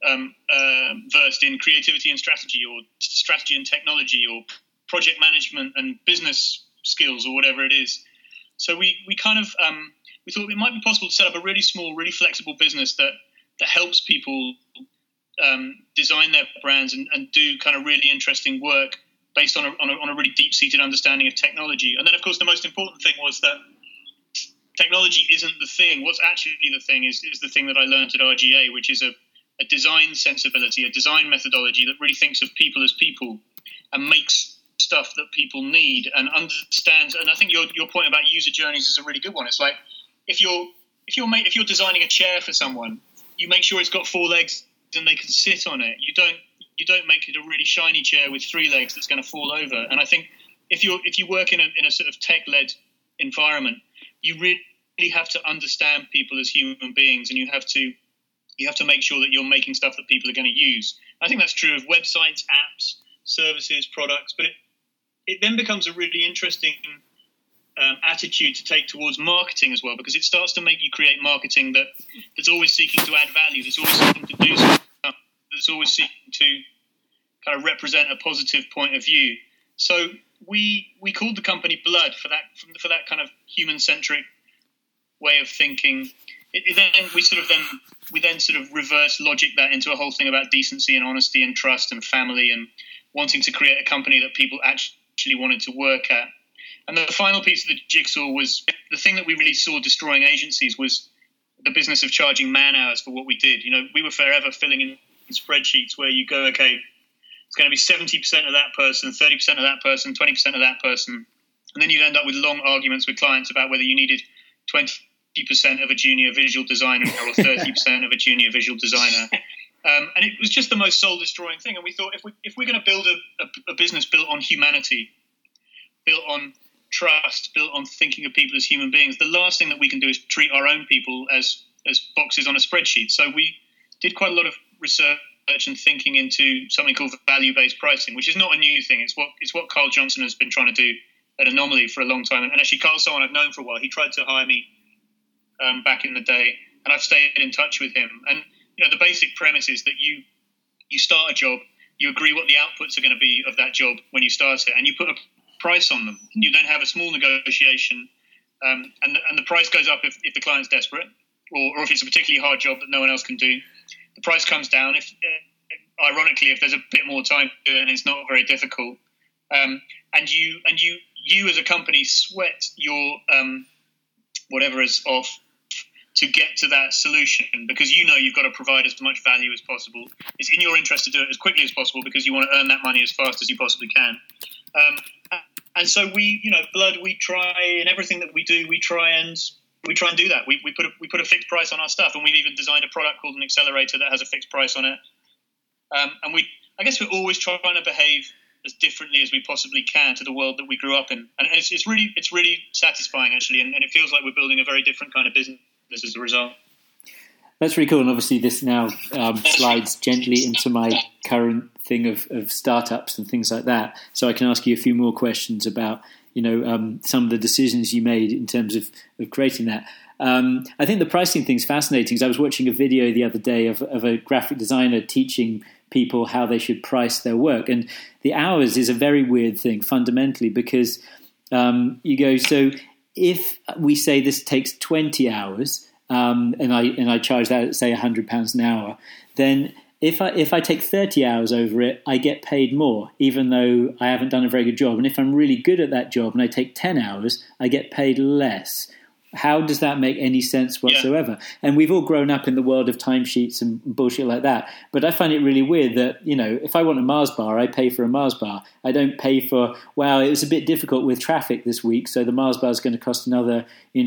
versed in creativity and strategy, or strategy and technology, or project management and business skills, or whatever it is. So we kind of we thought it might be possible to set up a really small, really flexible business that helps people design their brands and do kind of really interesting work based on a really deep-seated understanding of technology. And then, of course, the most important thing was that technology isn't the thing. What's actually the thing is the thing that I learned at RGA, which is a design sensibility, a design methodology that really thinks of people as people and makes stuff that people need and understands. And I think your point about user journeys is a really good one. It's like if you're designing a chair for someone, you make sure it's got 4 legs and they can sit on it. You don't make it a really shiny chair with 3 legs that's going to fall over. And I think if you work in a sort of tech-led environment, you really have to understand people as human beings, and you have to make sure that you're making stuff that people are going to use. I think that's true of websites, apps, services, products, but it then becomes a really interesting attitude to take towards marketing as well, because it starts to make you create marketing that's always seeking to add value, that's always seeking to do something, that's always seeking to kind of represent a positive point of view. So we called the company Blood for that kind of human-centric way of thinking. We then sort of reverse logic that into a whole thing about decency and honesty and trust and family and wanting to create a company that people actually wanted to work at. And the final piece of the jigsaw was the thing that we really saw destroying agencies was the business of charging man hours for what we did. You know, we were forever filling in spreadsheets where you go, okay, it's going to be 70% of that person, 30% of that person, 20% of that person. And then you'd end up with long arguments with clients about whether you needed 20 50% of a junior visual designer or 30% of a junior visual designer. And it was just the most soul-destroying thing. And we thought, if we're going to build a business built on humanity, built on trust, built on thinking of people as human beings, the last thing that we can do is treat our own people as boxes on a spreadsheet. So we did quite a lot of research and thinking into something called value-based pricing, which is not a new thing. It's what Carl Johnson has been trying to do at Anomaly for a long time. And actually, Carl's someone I've known for a while. He tried to hire me back in the day, and I've stayed in touch with him. And the basic premise is that you start a job, you agree what the outputs are going to be of that job when you start it, and you put a price on them. You then have a small negotiation, and the price goes up if the client's desperate, or if it's a particularly hard job that no one else can do. The price comes down ironically if there's a bit more time to do it and it's not very difficult. And you as a company sweat your whatever is off to get to that solution, because you've got to provide as much value as possible. It's in your interest to do it as quickly as possible because you want to earn that money as fast as you possibly can. And so we try, in everything that we do, we try and do that. We put a fixed price on our stuff, and we've even designed a product called an accelerator that has a fixed price on it. And I guess we're always trying to behave as differently as we possibly can to the world that we grew up in, and it's really satisfying actually, and it feels like we're building a very different kind of business as a result. That's really cool, and obviously this now slides gently into my current thing of startups and things like that. So I can ask you a few more questions about some of the decisions you made in terms of creating that. I think the pricing thing is fascinating, because I was watching a video the other day of a graphic designer teaching people how they should price their work, and the hours is a very weird thing fundamentally, because you go, so if we say this takes 20 hours and I charge that at say £100 an hour, then if I take 30 hours over it, I get paid more, even though I haven't done a very good job. And if I'm really good at that job and I take 10 hours, I get paid less. How does that make any sense whatsoever? Yeah. And we've all grown up in the world of timesheets and bullshit like that. But I find it really weird that, if I want a Mars bar, I pay for a Mars bar. I don't pay for, wow, it was a bit difficult with traffic this week, so the Mars bar is going to cost another,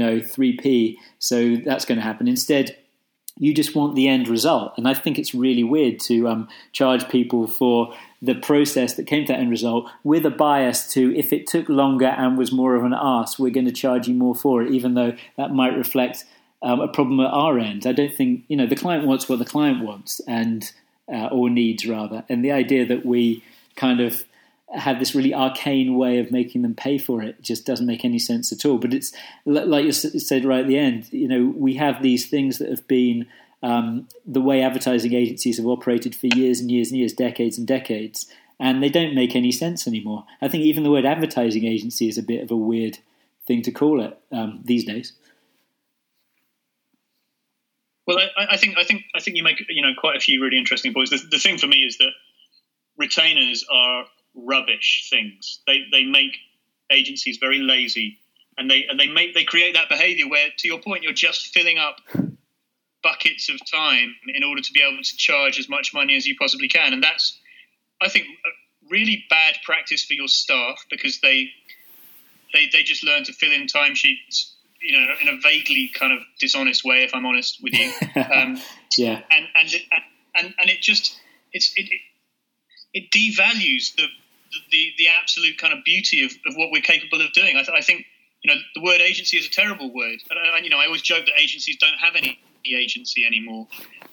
3p. So that's going to happen. Instead, you just want the end result. And I think it's really weird to charge people for the process that came to that end result, with a bias to, if it took longer and was more of an arse, we're going to charge you more for it, even though that might reflect a problem at our end. I don't think, the client wants what the client wants, and or needs rather. And the idea that we kind of have this really arcane way of making them pay for it just doesn't make any sense at all. But it's like you said right at the end, we have these things that have been the way advertising agencies have operated for years and years and years, decades and decades, and they don't make any sense anymore. I think even the word advertising agency is a bit of a weird thing to call it these days. Well, I think you make quite a few really interesting points. The thing for me is that retainers are rubbish things. They make agencies very lazy, and they create that behaviour where, to your point, you're just filling up buckets of time in order to be able to charge as much money as you possibly can. And that's, I think, a really bad practice for your staff, because they just learn to fill in timesheets, in a vaguely kind of dishonest way, if I'm honest with you. Yeah. And it devalues the absolute kind of beauty of what we're capable of doing. I think the word agency is a terrible word. I always joke that agencies don't have any agency anymore.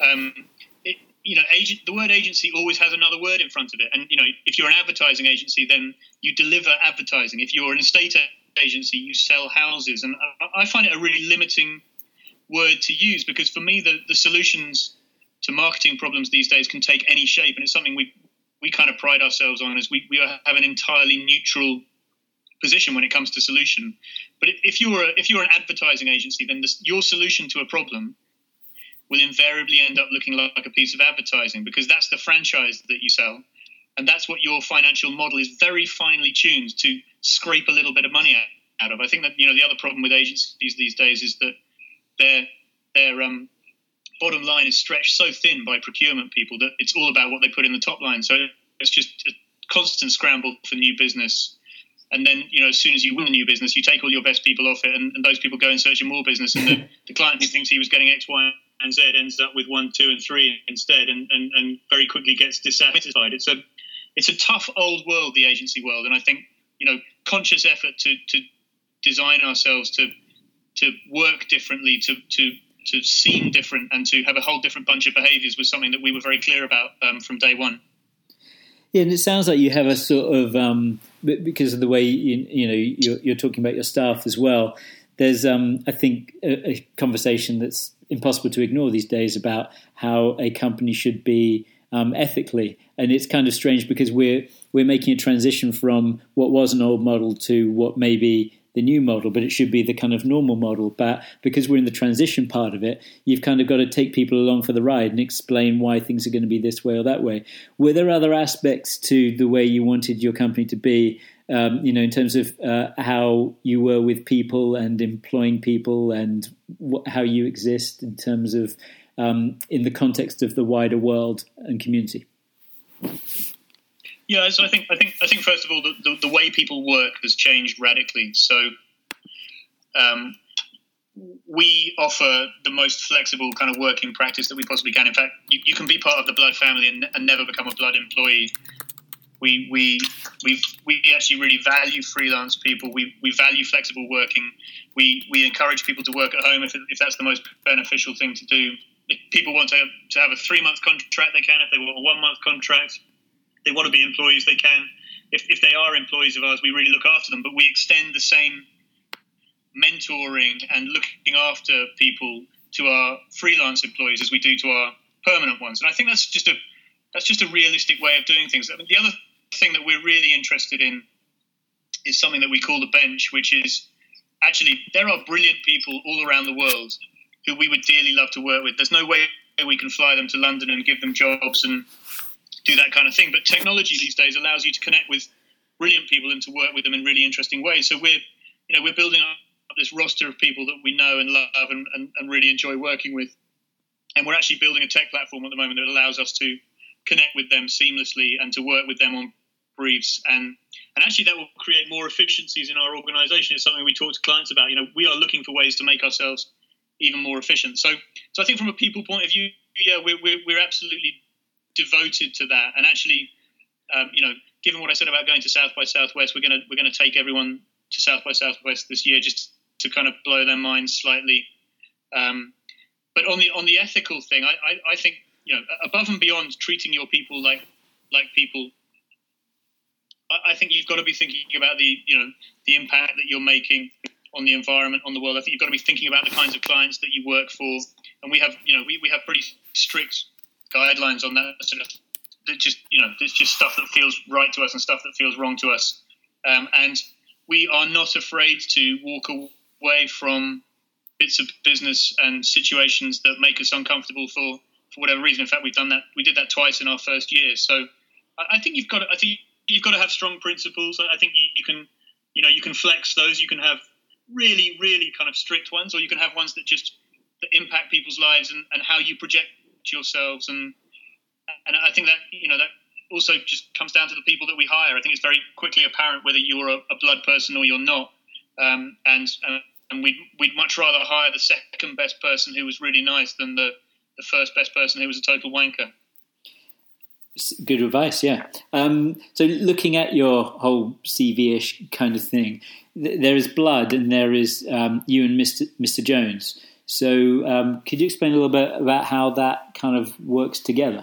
The word agency always has another word in front of it. And if you're an advertising agency, then you deliver advertising. If you're an estate agency, you sell houses. And I find it a really limiting word to use, because for me, the solutions to marketing problems these days can take any shape, and it's something we kind of pride ourselves on, is we have an entirely neutral position when it comes to solution. But if you're an advertising agency, then your solution to a problem will invariably end up looking like a piece of advertising, because that's the franchise that you sell, and that's what your financial model is very finely tuned to scrape a little bit of money out of. I think that the other problem with agencies these days is that their bottom line is stretched so thin by procurement people that it's all about what they put in the top line. So it's just a constant scramble for new business. And then, as soon as you win a new business, you take all your best people off it, and those people go and search for more business. And the client who thinks he was getting X, Y, and Z ends up with 1, 2, and 3 instead, and very quickly gets dissatisfied. It's a tough old world, the agency world, and I think conscious effort to design ourselves to work differently, to seem different, and to have a whole different bunch of behaviours was something that we were very clear about from day one. Yeah, and it sounds like you have a sort of because of the way you're talking about your staff as well. There's I think a conversation that's impossible to ignore these days about how a company should be ethically, and it's kind of strange because we're making a transition from what was an old model to what may be the new model, but it should be the kind of normal model. But because we're in the transition part of it, you've kind of got to take people along for the ride and explain why things are going to be this way or that way. Were there other aspects to the way you wanted your company to be, in terms of how you were with people and employing people, and how you exist in terms of in the context of the wider world and community? Yeah, so I think first of all, the way people work has changed radically. So we offer the most flexible kind of working practice that we possibly can. In fact, you can be part of the Blood family and never become a Blood employee. We actually really value freelance people. We value flexible working. We encourage people to work at home if that's the most beneficial thing to do. If people want to have a 3-month contract, they can. If they want a 1-month contract, they want to be employees, they can. If they are employees of ours, we really look after them. But we extend the same mentoring and looking after people to our freelance employees as we do to our permanent ones. And I think that's just a realistic way of doing things. I mean, the other thing that we're really interested in is something that we call the bench, which is actually there are brilliant people all around the world who we would dearly love to work with. There's no way we can fly them to London and give them jobs and do that kind of thing. But technology these days allows you to connect with brilliant people and to work with them in really interesting ways. So we're building up this roster of people that we know and love and really enjoy working with. And we're actually building a tech platform at the moment that allows us to connect with them seamlessly and to work with them on briefs. And actually that will create more efficiencies in our organization. It's something we talk to clients about. We are looking for ways to make ourselves even more efficient. So I think from a people point of view, yeah, we're absolutely devoted to that. And actually, given what I said about going to South by Southwest, we're going to take everyone to South by Southwest this year just to kind of blow their minds slightly. But on the ethical thing, I think above and beyond treating your people like people, I think you've got to be thinking about the impact that you're making on the environment, on the world. I think you've got to be thinking about the kinds of clients that you work for, and we have pretty strict guidelines on that. Sort of, there's just stuff that feels right to us and stuff that feels wrong to us, and we are not afraid to walk away from bits of business and situations that make us uncomfortable for whatever reason. In fact, we've done that. We did that twice in our first year. So I think you've got to have strong principles. I think you can flex those. You can have really, really kind of strict ones, or you can have ones that impact people's lives and how you project yourselves. And I think that that also just comes down to the people that we hire. I think it's very quickly apparent whether you're a Blood person or you're not. And we'd much rather hire the second best person who was really nice than the first best person who was a total wanker. Good advice, yeah. So looking at your whole CV-ish kind of thing, there is Blood and there is you and Mr. Jones. So could you explain a little bit about how that kind of works together?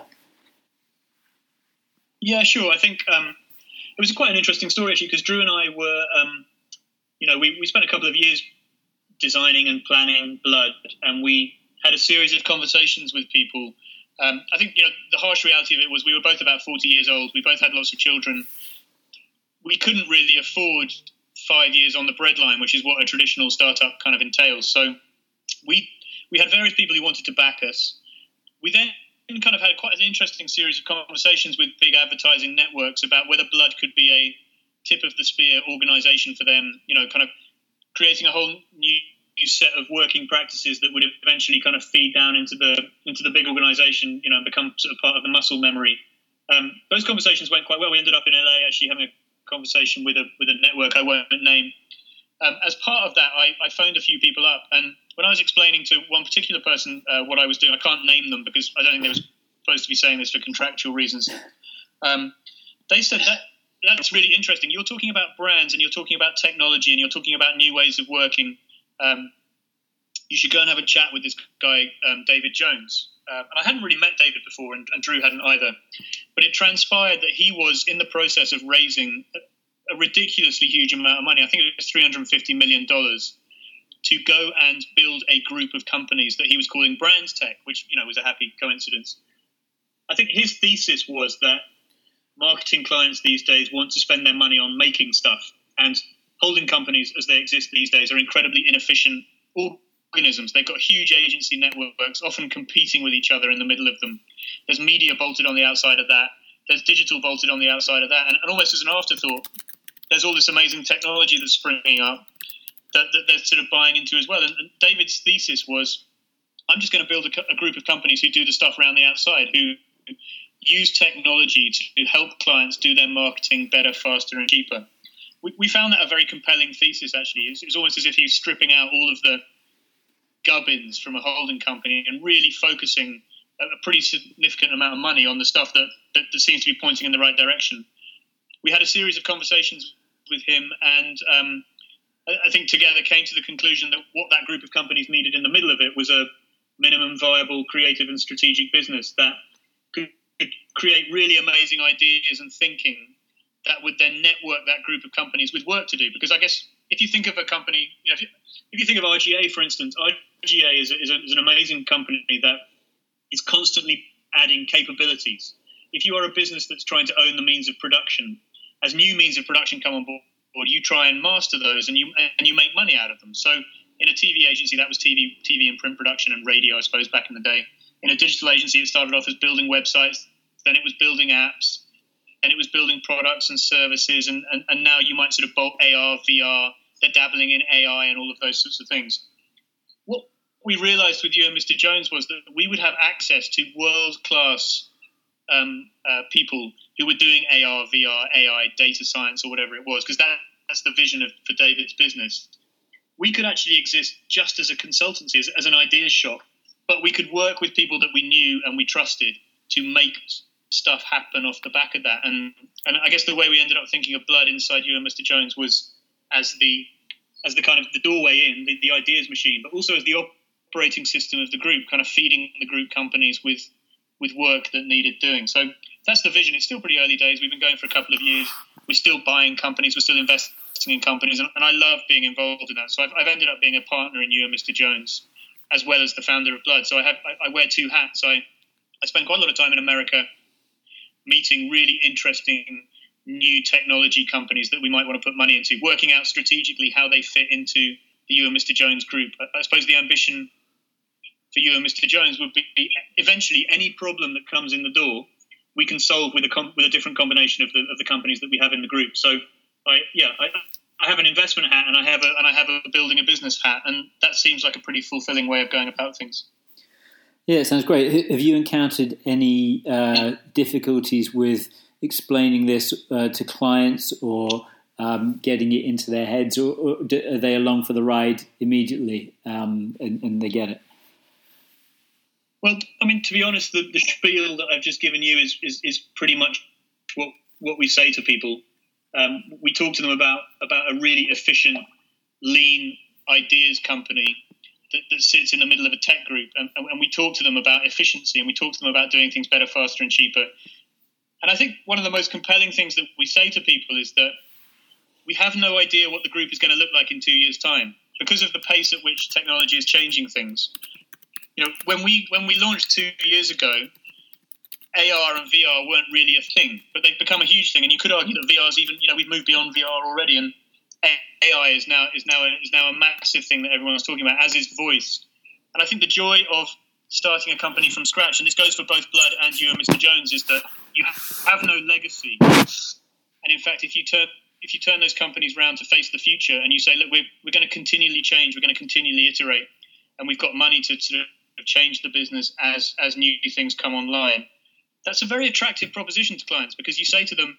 Yeah, sure. I think it was quite an interesting story, actually, because Drew and I were, we spent a couple of years designing and planning Blood, and we had a series of conversations with people. I think the harsh reality of it was we were both about 40 years old. We both had lots of children. We couldn't really afford 5 years on the breadline, which is what a traditional startup kind of entails. So we had various people who wanted to back us. We then kind of had quite an interesting series of conversations with big advertising networks about whether Blood could be a tip of the spear organization for them, kind of creating a whole new set of working practices that would eventually kind of feed down into the big organization, and become sort of part of the muscle memory. Those conversations went quite well. We ended up in LA actually having conversation with a network I won't name. As part of that, I phoned a few people up, and when I was explaining to one particular person what I was doing, I can't name them because I don't think they were supposed to be saying this for contractual reasons. They said that's really interesting. You're talking about brands, and you're talking about technology, and you're talking about new ways of working. You should go and have a chat with this guy, David Jones. And I hadn't really met David before, and Drew hadn't either. But it transpired that he was in the process of raising a ridiculously huge amount of money. I think it was $350 million to go and build a group of companies that he was calling Brands Tech, which, was a happy coincidence. I think his thesis was that marketing clients these days want to spend their money on making stuff, and holding companies as they exist these days are incredibly inefficient organisms. They've got huge agency networks, often competing with each other in the middle of them. There's media bolted on the outside of that. There's digital bolted on the outside of that. And almost as an afterthought, there's all this amazing technology that's springing up that they're sort of buying into as well. And David's thesis was, I'm just going to build a group of companies who do the stuff around the outside, who use technology to help clients do their marketing better, faster, and cheaper. We found that a very compelling thesis, actually. It was almost as if he was stripping out all of the gubbins from a holding company and really focusing a pretty significant amount of money on the stuff that seems to be pointing in the right direction. We had a series of conversations with him, and I think together came to the conclusion that what that group of companies needed in the middle of it was a minimum viable, creative and strategic business that could create really amazing ideas and thinking that would then network that group of companies with work to do. Because I guess if you think of a company, if you think of RGA, for instance, RGA is an amazing company that is constantly adding capabilities. If you are a business that's trying to own the means of production, as new means of production come on board, you try and master those, and you make money out of them. So in a TV agency, that was TV and print production and radio, I suppose, back in the day. In a digital agency, it started off as building websites, then it was building apps, then it was building products and services, and now you might sort of bolt AR, VR, they're dabbling in AI and all of those sorts of things. What we realized with you and Mr. Jones was that we would have access to world-class people who were doing AR, VR, AI, data science, or whatever it was, because that's the vision for David's business. We could actually exist just as a consultancy, as an ideas shop, but we could work with people that we knew and we trusted to make stuff happen off the back of that. And I guess the way we ended up thinking of Blood inside you and Mr. Jones was as the kind of the doorway in, the ideas machine, but also as the operating system of the group, kind of feeding the group companies with work that needed doing. So that's the vision. It's still pretty early days. We've been going for a couple of years. We're still buying companies. We're still investing in companies. And I love being involved in that. So I've ended up being a partner in you and Mr. Jones, as well as the founder of Blood. So I wear two hats. I spend quite a lot of time in America meeting really interesting new technology companies that we might want to put money into, working out strategically how they fit into the you and Mr. Jones group. I suppose the ambition for you and Mr. Jones would be eventually any problem that comes in the door, we can solve with a different combination of the companies that we have in the group. So I have an investment hat and I have a building a business hat, and that seems like a pretty fulfilling way of going about things. Yeah, it sounds great. Have you encountered any difficulties with explaining this to clients or getting it into their heads, or are they along for the ride immediately and they get it? Well, I mean, to be honest, the spiel that I've just given you is pretty much what we say to people. We talk to them about a really efficient, lean ideas company that sits in the middle of a tech group, and we talk to them about efficiency, and we talk to them about doing things better, faster, and cheaper. And I think one of the most compelling things that we say to people is that we have no idea what the group is going to look like in 2 years' time because of the pace at which technology is changing things. When we launched 2 years ago, AR and VR weren't really a thing, but they've become a huge thing. And you could argue that VR is even, we've moved beyond VR already, and AI is now a massive thing that everyone's talking about, as is voice. And I think the joy of starting a company from scratch, and this goes for both Blood and you and Mr. Jones, is that you have no legacy. And in fact, if you turn those companies around to face the future, and you say, look, we're going to continually change, we're going to continually iterate, and we've got money to sort of change the business as new things come online, that's a very attractive proposition to clients, because you say to them,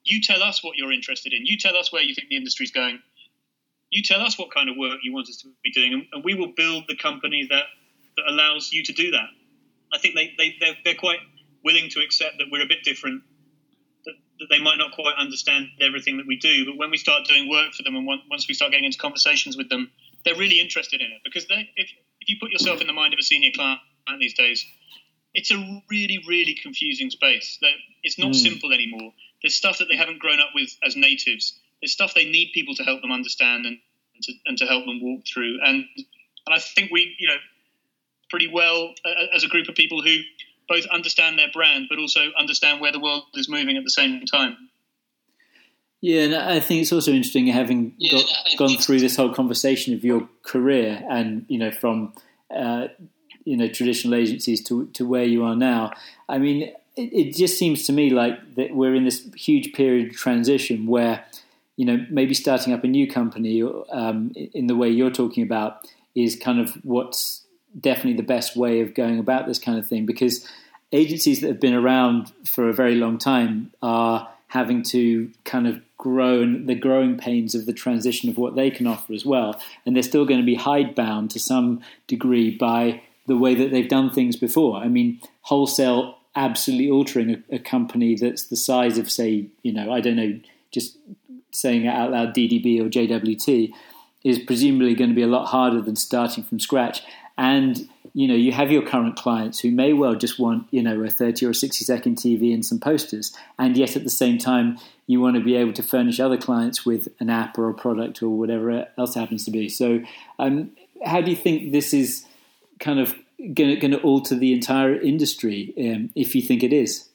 You tell us what you're interested in. You tell us where you think the industry's going. You tell us what kind of work you want us to be doing, and we will build the company that allows you to do that. I think they're quite willing to accept that we're a bit different, that they might not quite understand everything that we do, but when we start doing work for them and once we start getting into conversations with them, they're really interested in it. Because if you put yourself in the mind of a senior client these days, it's a really, really confusing space. It's not simple anymore. There's stuff that they haven't grown up with as natives. There's stuff they need people to help them understand and to help them walk through. And I think we, pretty well as a group of people who both understand their brand, but also understand where the world is moving at the same time. Yeah, and I think it's also interesting having gone through this whole conversation of your career and, from, traditional agencies to where you are now. I mean, it just seems to me like that we're in this huge period of transition where, maybe starting up a new company in the way you're talking about is kind of what's definitely the best way of going about this kind of thing, because agencies that have been around for a very long time are having to kind of grow, and the growing pains of the transition of what they can offer as well. And they're still going to be hidebound to some degree by the way that they've done things before. I mean, wholesale absolutely altering a company that's the size of, say, I don't know, just saying it out loud, DDB or JWT, is presumably going to be a lot harder than starting from scratch. And, you have your current clients who may well just want, a 30 or 60 second TV and some posters. And yet at the same time, you want to be able to furnish other clients with an app or a product or whatever else happens to be. So how do you think this is kind of going to alter the entire industry, if you think it is?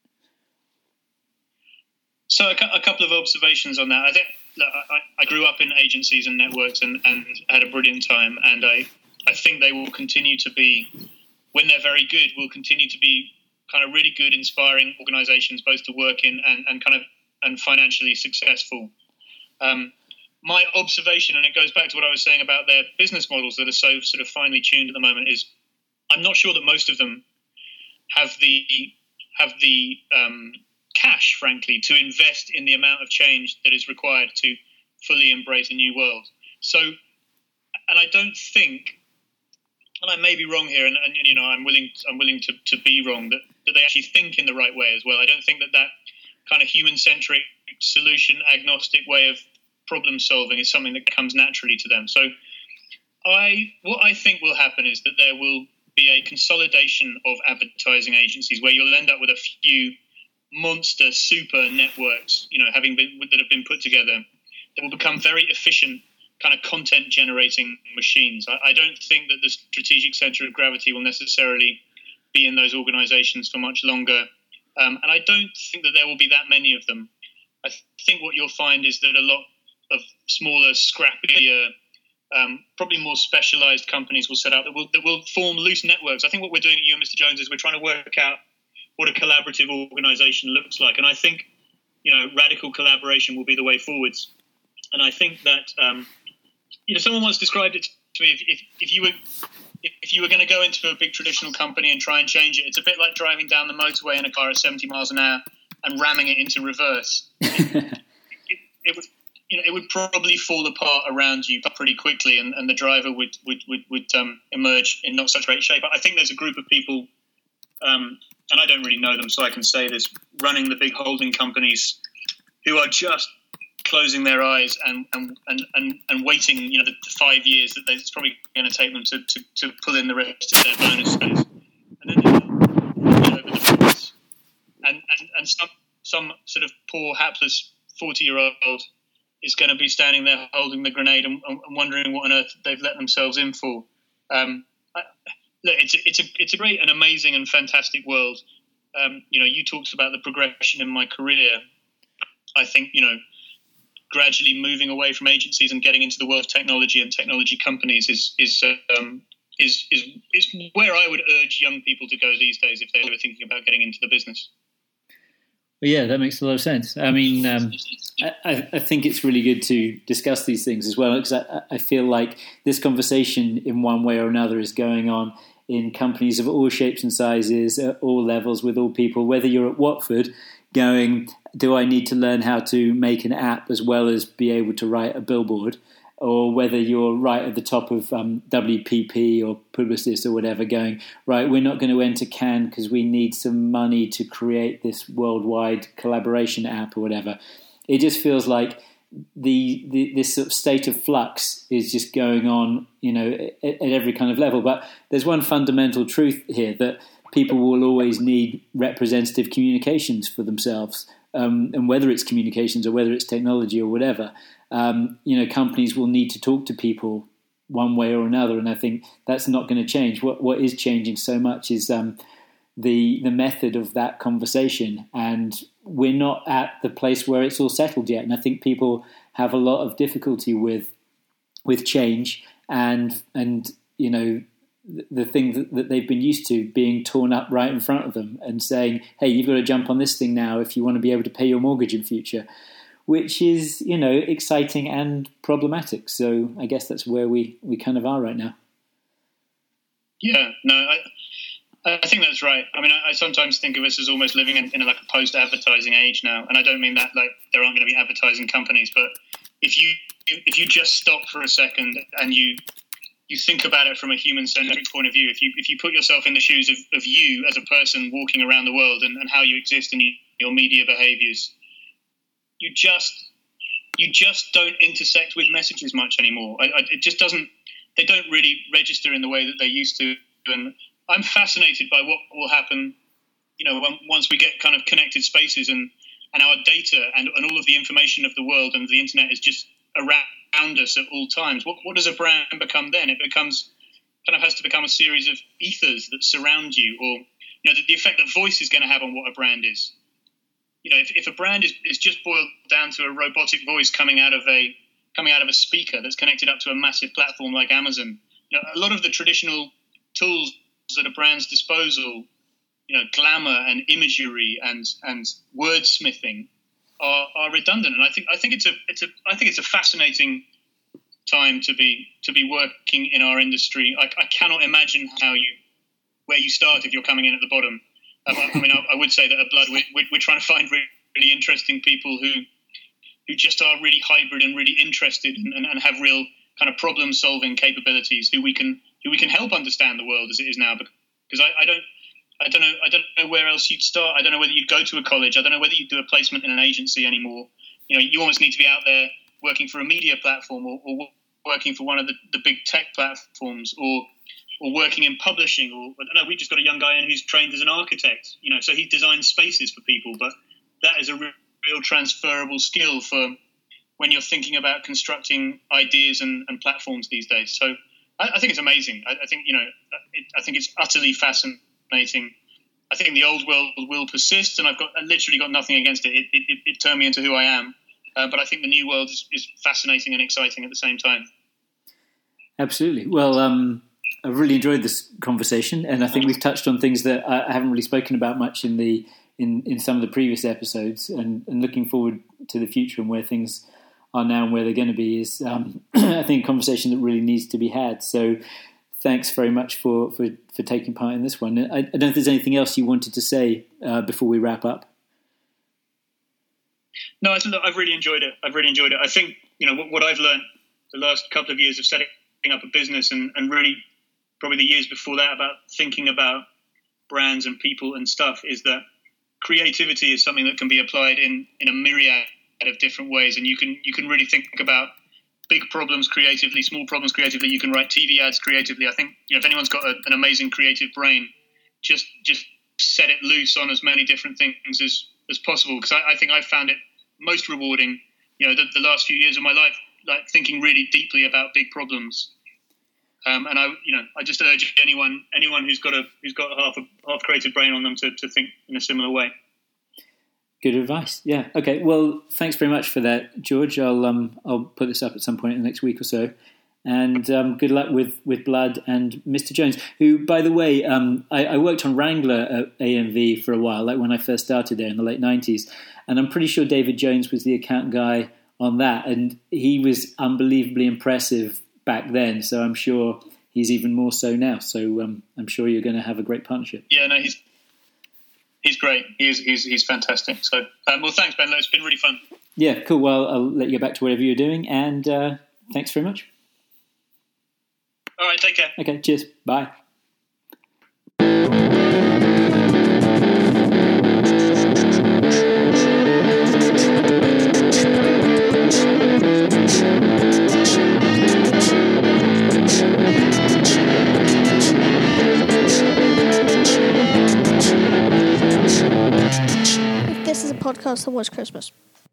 So a couple of observations on that. I think I grew up in agencies and networks and had a brilliant time, and I think they will continue to be, when they're very good, will continue to be kind of really good, inspiring organisations both to work in and financially successful. My observation, and it goes back to what I was saying about their business models that are so sort of finely tuned at the moment, is I'm not sure that most of them have the cash, frankly, to invest in the amount of change that is required to fully embrace a new world. So, and I don't think, and I may be wrong here, and I'm willing to be wrong, that they actually think in the right way as well. I don't think that kind of human-centric, solution-agnostic way of problem solving is something that comes naturally to them. So what I think will happen is that there will be a consolidation of advertising agencies where you'll end up with a few monster super networks, that have been put together that will become very efficient kind of content generating machines. I don't think that the strategic center of gravity will necessarily be in those organizations for much longer. And I don't think that there will be that many of them. I think what you'll find is that a lot of smaller, scrappier, probably more specialized companies will set out that will form loose networks. I think what we're doing at You and Mr. Jones is we're trying to work out what a collaborative organization looks like. And I think, radical collaboration will be the way forwards. And I think that, someone once described it to me, if you were going to go into a big traditional company and try and change it, it's a bit like driving down the motorway in a car at 70 miles an hour and ramming it into reverse. It would probably fall apart around you pretty quickly, and the driver would emerge in not such great shape. I think there's a group of people, and I don't really know them, so I can say this, running the big holding companies who are just closing their eyes and waiting, the 5 years that it's probably going to take them to pull in the rest of their bonuses, and then over the fence. And some sort of poor, hapless 40-year-old is going to be standing there holding the grenade and wondering what on earth they've let themselves in for. It's a great and amazing and fantastic world. You talked about the progression in my career. I think, gradually moving away from agencies and getting into the world of technology and technology companies is where I would urge young people to go these days if they were thinking about getting into the business. Well, yeah, that makes a lot of sense. I mean, I think it's really good to discuss these things as well, because I feel like this conversation in one way or another is going on in companies of all shapes and sizes, at all levels, with all people, whether you're at Watford going, do I need to learn how to make an app as well as be able to write a billboard? Or whether you're right at the top of WPP or Publicis or whatever going, right, we're not going to enter Cannes because we need some money to create this worldwide collaboration app or whatever. It just feels like this sort of state of flux is just going on, at every kind of level. But there's one fundamental truth here, that people will always need representative communications for themselves. And whether it's communications or whether it's technology or whatever, companies will need to talk to people one way or another. And I think that's not going to change. What is changing so much is the method of that conversation. And we're not at the place where it's all settled yet. And I think people have a lot of difficulty with change and the thing that they've been used to being torn up right in front of them and saying, hey, you've got to jump on this thing now if you want to be able to pay your mortgage in future, which is, exciting and problematic. So I guess that's where we kind of are right now. Yeah, no, I think that's right. I mean, I sometimes think of us as almost living in like a post-advertising age now. And I don't mean that like there aren't going to be advertising companies, but if you just stop for a second and you think about it from a human-centric point of view, if you put yourself in the shoes of you as a person walking around the world and how you exist in your media behaviours, you just don't intersect with messages much anymore. It just doesn't. They don't really register in the way that they used to. And I'm fascinated by what will happen, once we get kind of connected spaces and our data and all of the information of the world and the internet is just around us at all times. What does a brand become then? It has to become a series of ethers that surround you, or the effect that voice is going to have on what a brand is. If a brand is just boiled down to a robotic voice coming out of a speaker that's connected up to a massive platform like Amazon, a lot of the traditional tools at a brand's disposal, glamour and imagery and wordsmithing are redundant. And I think it's a fascinating time to be working in our industry. I cannot imagine where you start if you're coming in at the bottom. I would say that at Blood we're trying to find really interesting people who just are really hybrid and really interested and have real kind of problem solving capabilities who we can help understand the world as it is now. Because I don't know where else you'd start. I don't know whether you'd go to a college. I don't know whether you'd do a placement in an agency anymore. You almost need to be out there working for a media platform or working for one of the big tech platforms or working in publishing. Or I don't know. We just got a young guy in who's trained as an architect. So he designs spaces for people. But that is a real transferable skill for when you're thinking about constructing ideas and platforms these days. So I think it's amazing. I think it's utterly fascinating. I think the old world will persist, and I literally got nothing against it. It turned me into who I am. But I think the new world is fascinating and exciting at the same time. Absolutely. Well, I've really enjoyed this conversation, and I think we've touched on things that I haven't really spoken about much in some of the previous episodes, and looking forward to the future and where things are now and where they're going to be is, I think, a conversation that really needs to be had. So thanks very much for taking part in this one. I don't know if there's anything else you wanted to say before we wrap up. No, I've really enjoyed it. I think, what I've learned the last couple of years of setting up a business and really probably the years before that about thinking about brands and people and stuff is that creativity is something that can be applied in a myriad of different ways. And you can really think about big problems creatively, small problems creatively. You can write TV ads creatively. I think, if anyone's got an amazing creative brain, just set it loose on as many different things as possible. Because I think I've found it most rewarding, the last few years of my life, like thinking really deeply about big problems. And I just urge anyone who's got a half creative brain on them to think in a similar way. Good advice. Yeah. Okay. Well, thanks very much for that, George. I'll put this up at some point in the next week or so. And good luck with Blood and Mr. Jones, who, by the way, I worked on Wrangler at AMV for a while, like when I first started there in the late 90s. And I'm pretty sure David Jones was the account guy on that. And he was unbelievably impressive back then. So I'm sure he's even more so now. So I'm sure you're going to have a great partnership. Yeah, no, he's great. He's fantastic. So, well, thanks, Ben. It's been really fun. Yeah, cool. Well, I'll let you get back to whatever you're doing, and thanks very much. All right, take care. Okay, cheers. Bye. This is a podcast that was Christmas.